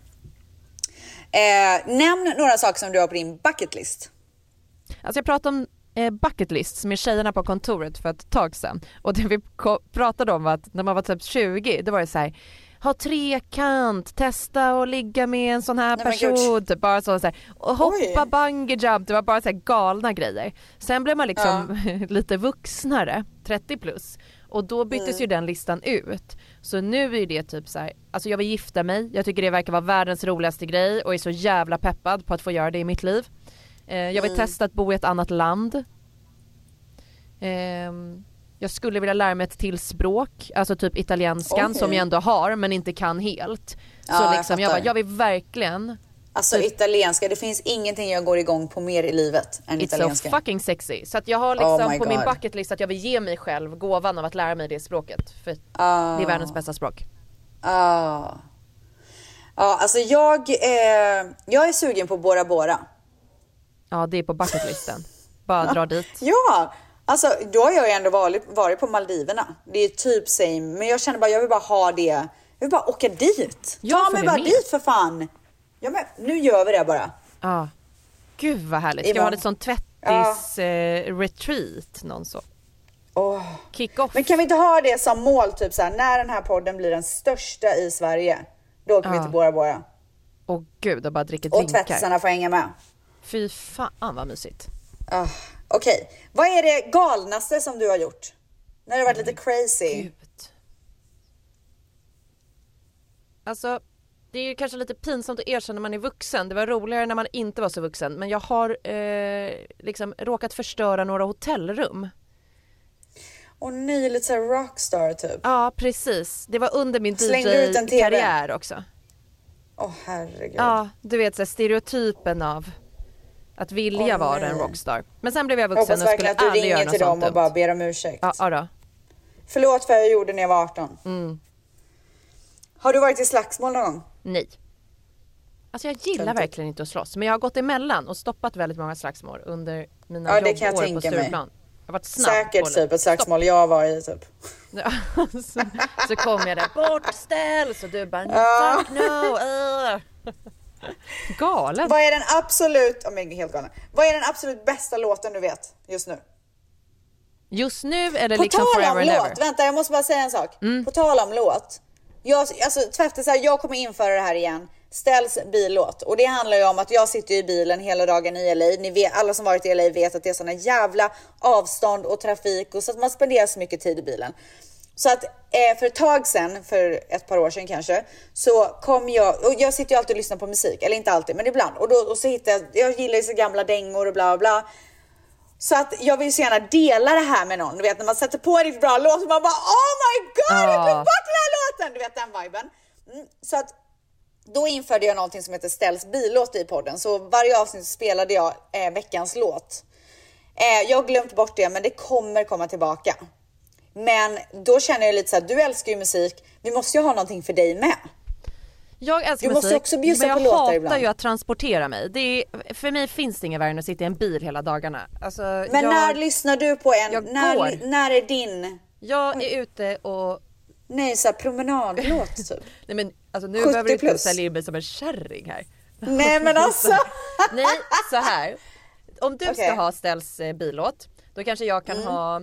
S1: Nämn några saker som du har på din bucket list.
S2: Alltså jag pratade om bucket lists med tjejerna på kontoret för ett tag sedan. Och det vi pratade om var att när man var typ 20, det var det så här, ha trekant, testa och ligga med en sån här person, typ bara så här, och hoppa bungee jump, det var bara så här galna grejer. Sen blev man liksom lite vuxnare, 30 plus, och då byttes ju den listan ut. Så nu är det typ så här, alltså jag vill gifta mig, jag tycker det verkar vara världens roligaste grej och är så jävla peppad på att få göra det i mitt liv. Jag vill testa att bo i ett annat land. Jag skulle vilja lära mig ett till språk, alltså typ italienskan som jag ändå har men inte kan helt. Så liksom jag vill verkligen.
S1: Alltså italienska, det finns ingenting jag går igång på mer i livet än italienska.
S2: It's so fucking sexy. Så att jag har liksom på min bucket list att jag vill ge mig själv gåvan av att lära mig det språket. För det är världens bästa språk.
S1: Ja, alltså jag är sugen på Bora Bora.
S2: Ja, det är på bucketlisten. Bara dra dit.
S1: Ja, alltså då har jag ju ändå varit på Maldiverna. Det är typ same, men jag känner bara, jag vill bara ha det. Jag vill bara åka dit. Ta mig bara dit för fan. Ja, men nu gör vi det bara.
S2: Ja. Gud vad härligt. Ska vi ha ett sånt tvättis retreat någon så? Kick off.
S1: Men kan vi inte ha det som mål typ så här, när den här podden blir den största i Sverige, då åker vi till Bora Bora.
S2: Åh gud, och bara dricker drinkar.
S1: Och tvättisarna får hänga med.
S2: Fy fan vad mysigt.
S1: Okej. Vad är det galnaste som du har gjort? När det har varit lite crazy.
S2: Gud. Alltså, det är ju kanske lite pinsamt att erkänna när man är vuxen. Det var roligare när man inte var så vuxen. Men jag har liksom råkat förstöra några hotellrum.
S1: Och nej, lite såhär rockstar typ.
S2: Ja, precis. Det var under min DJ-karriär också.
S1: Herregud.
S2: Ja, du vet så stereotypen av att vilja vara en rockstar. Men sen blev jag vuxen och skulle aldrig göra något sånt. Jag hoppas verkligen att du ringer till dem och bara ber om ursäkt.
S1: Ja
S2: då.
S1: Förlåt för jag gjorde när jag var 18. Har du varit i slagsmål någon gång?
S2: Nej. Alltså jag gillar verkligen inte att slåss. Men jag har gått emellan och stoppat väldigt många slagsmål under mina jobbår på Stureplan. Jag har varit snabb.
S1: Säkert typ ett slagsmål jag har varit i typ.
S2: Ja, så kom jag där, bortställ. Så du bara, fuck no. Galen.
S1: Vad är den absolut, helt galen. Vad är den absolut bästa låten du vet just nu?
S2: Just nu är det
S1: på
S2: liksom
S1: tal
S2: Forever
S1: om
S2: and
S1: låt,
S2: Ever.
S1: vänta jag måste bara säga en sak. På tal om låt. Jag kommer införa det här igen. Ställs billåt. Och det handlar ju om att jag sitter i bilen hela dagen i LA. Ni vet, alla som varit i LA vet att det är såna jävla avstånd och trafik. Och så att man spenderar så mycket tid i bilen. Så att för ett tag sedan, för ett par år sedan kanske, så kom jag, och jag sitter ju alltid och lyssnar på musik. Eller inte alltid, men ibland. Och så hittar jag gillar ju så gamla dängor och bla bla. Så att jag vill så gärna dela det här med någon. Du vet när man sätter på en riktigt bra låt och man bara oh my god, jag glömde bort den här låten. Du vet den viben. Så att då införde jag någonting som heter Ställs billåt i podden. Så varje avsnitt spelade jag veckans låt. Jag har glömt bort det, men det kommer komma tillbaka. Men då känner jag lite så här, du älskar ju musik. Vi måste ju ha någonting för dig med.
S2: Jag älskar
S1: du
S2: musik,
S1: måste också bjussa på
S2: men
S1: låtar
S2: jag
S1: ibland.
S2: hatar ju att transportera mig. För mig finns det inga värre än att sitta i en bil hela dagarna. Alltså,
S1: men när lyssnar du på en? När är din?
S2: Jag är ute och...
S1: Nej, så här promenadlåt typ.
S2: Nej men alltså nu behöver du inte sälja mig som en kärring här.
S1: Nej men alltså.
S2: Nej, så här. Om du ska ha Ställs billåt, då kanske jag kan ha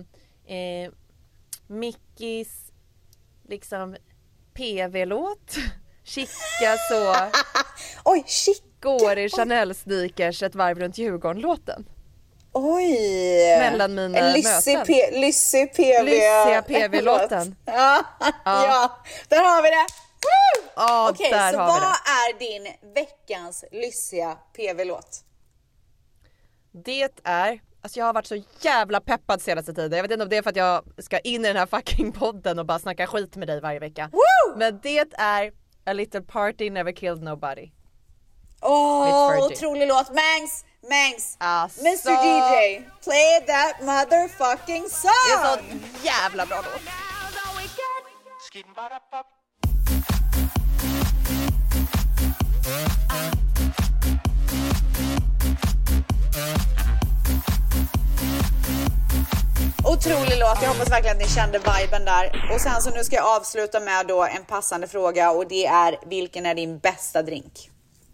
S2: Mickis liksom PV-låt. Chicka så.
S1: Oj, chicka.
S2: Går i Chanel sneakers ett varv runt Djurgården-låten.
S1: Oj.
S2: Mellan mina möten.
S1: Lyssig
S2: PV-låten.
S1: Ja, där har vi det. Okej,
S2: där
S1: så
S2: har vi
S1: vad
S2: det.
S1: är din veckans lyssiga PV-låt?
S2: Det är... Alltså jag har varit så jävla peppad senaste tiden. Jag vet inte om det är för att jag ska in i den här fucking podden och bara snacka skit med dig varje vecka.
S1: Woo!
S2: Men det är A Little Party Never Killed Nobody.
S1: Otrolig låt. Mangs.
S2: Alltså.
S1: Mr DJ, play that motherfucking song.
S2: Det är så jävla bra låt.
S1: Otrolig låt, jag hoppas verkligen att ni kände viben där. Och sen så nu ska jag avsluta med då en passande fråga. Och det är, vilken är din bästa drink?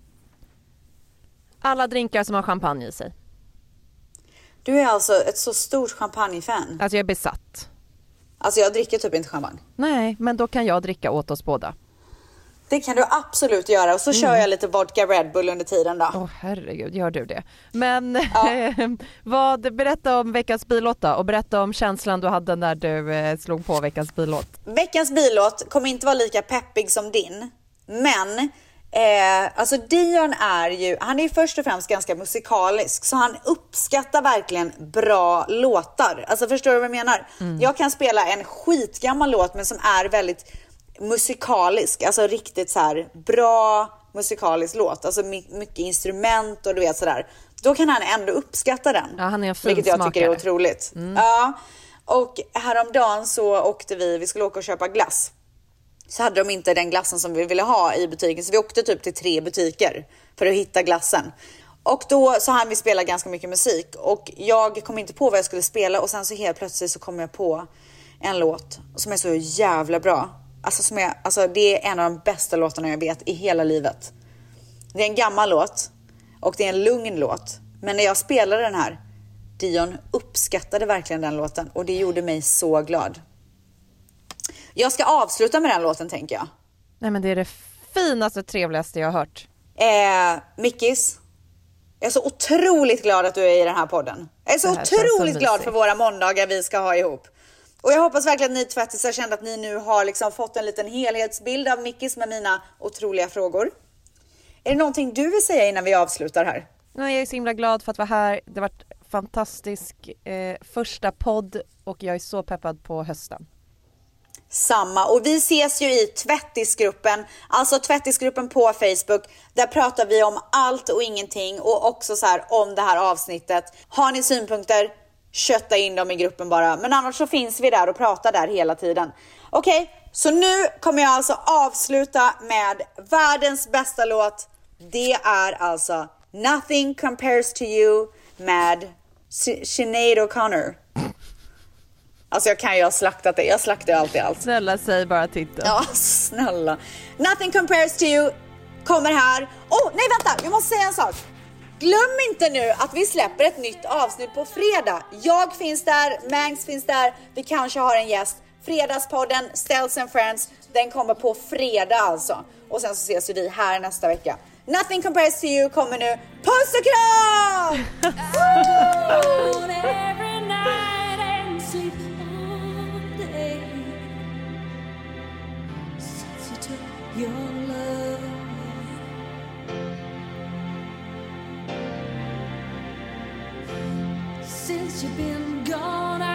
S2: Alla drinkar som har champagne i sig.
S1: Du är alltså ett så stort champagnefan.
S2: Alltså jag är besatt.
S1: Alltså jag dricker typ inte champagne.
S2: Nej, men då kan jag dricka åt oss båda.
S1: Det kan du absolut göra. Och så kör jag lite vodka Red Bull under tiden då.
S2: Herregud, gör du det? Men berätta om veckans billåt då. Och berätta om känslan du hade när du slog på veckans billåt.
S1: Veckans billåt kommer inte vara lika peppig som din. Men Alltså Dion han är ju först och främst ganska musikalisk, så han uppskattar verkligen bra låtar. Alltså förstår du vad jag menar? Jag kan spela en skitgammal låt men som är väldigt musikalisk, alltså riktigt så här bra musikalisk låt, alltså mycket instrument och du vet sådär. Då kan han ändå uppskatta den.
S2: Ja, han är en fin
S1: vilket jag
S2: smakare.
S1: tycker är otroligt. Ja, och häromdagen så åkte vi skulle åka och köpa glass. Så hade de inte den glassen som vi ville ha i butiken. Så vi åkte typ till 3 butiker för att hitta glassen. Och då så hann vi spela ganska mycket musik. Och jag kom inte på vad jag skulle spela. Och sen så helt plötsligt så kom jag på en låt som är så jävla bra. Alltså det är en av de bästa låtarna jag vet i hela livet. Det är en gammal låt. Och det är en lugn låt. Men när jag spelade den här, Dion uppskattade verkligen den låten. Och det gjorde mig så glad. Jag ska avsluta med den låten, tänker jag.
S2: Nej, men det är det finaste och trevligaste jag har hört.
S1: Mickis, jag är så otroligt glad att du är i den här podden. Jag är så otroligt glad för våra måndagar vi ska ha ihop. Och jag hoppas verkligen att ni tvättisar kände att ni nu har liksom fått en liten helhetsbild av Mickis med mina otroliga frågor. Är det någonting du vill säga innan vi avslutar här?
S2: Nej, jag är så himla glad för att vara här. Det har varit fantastisk första podd och jag är så peppad på hösten.
S1: Samma, och vi ses ju i tvättisgruppen, alltså tvättisgruppen på Facebook. Där pratar vi om allt och ingenting och också så här om det här avsnittet. Har ni synpunkter, kötta in dem i gruppen bara. Men annars så finns vi där och pratar där hela tiden. Okej, så nu kommer jag alltså avsluta med världens bästa låt. Det är alltså Nothing Compares to You med Sinead O'Connor. Alltså jag kan ju ha slaktat det. Jag slaktar alltid allt.
S2: Snälla, säg bara titeln.
S1: Ja, snälla. Nothing Compares to You kommer här. Nej vänta, jag måste säga en sak. Glöm inte nu att vi släpper ett nytt avsnitt på fredag. Jag finns där, Mangs finns där. Vi kanske har en gäst. Fredagspodden Stells and Friends, den kommer på fredag alltså. Och sen så ses vi här nästa vecka. Nothing Compares to You kommer nu. Puss och kram!
S4: Your love, since you've been gone,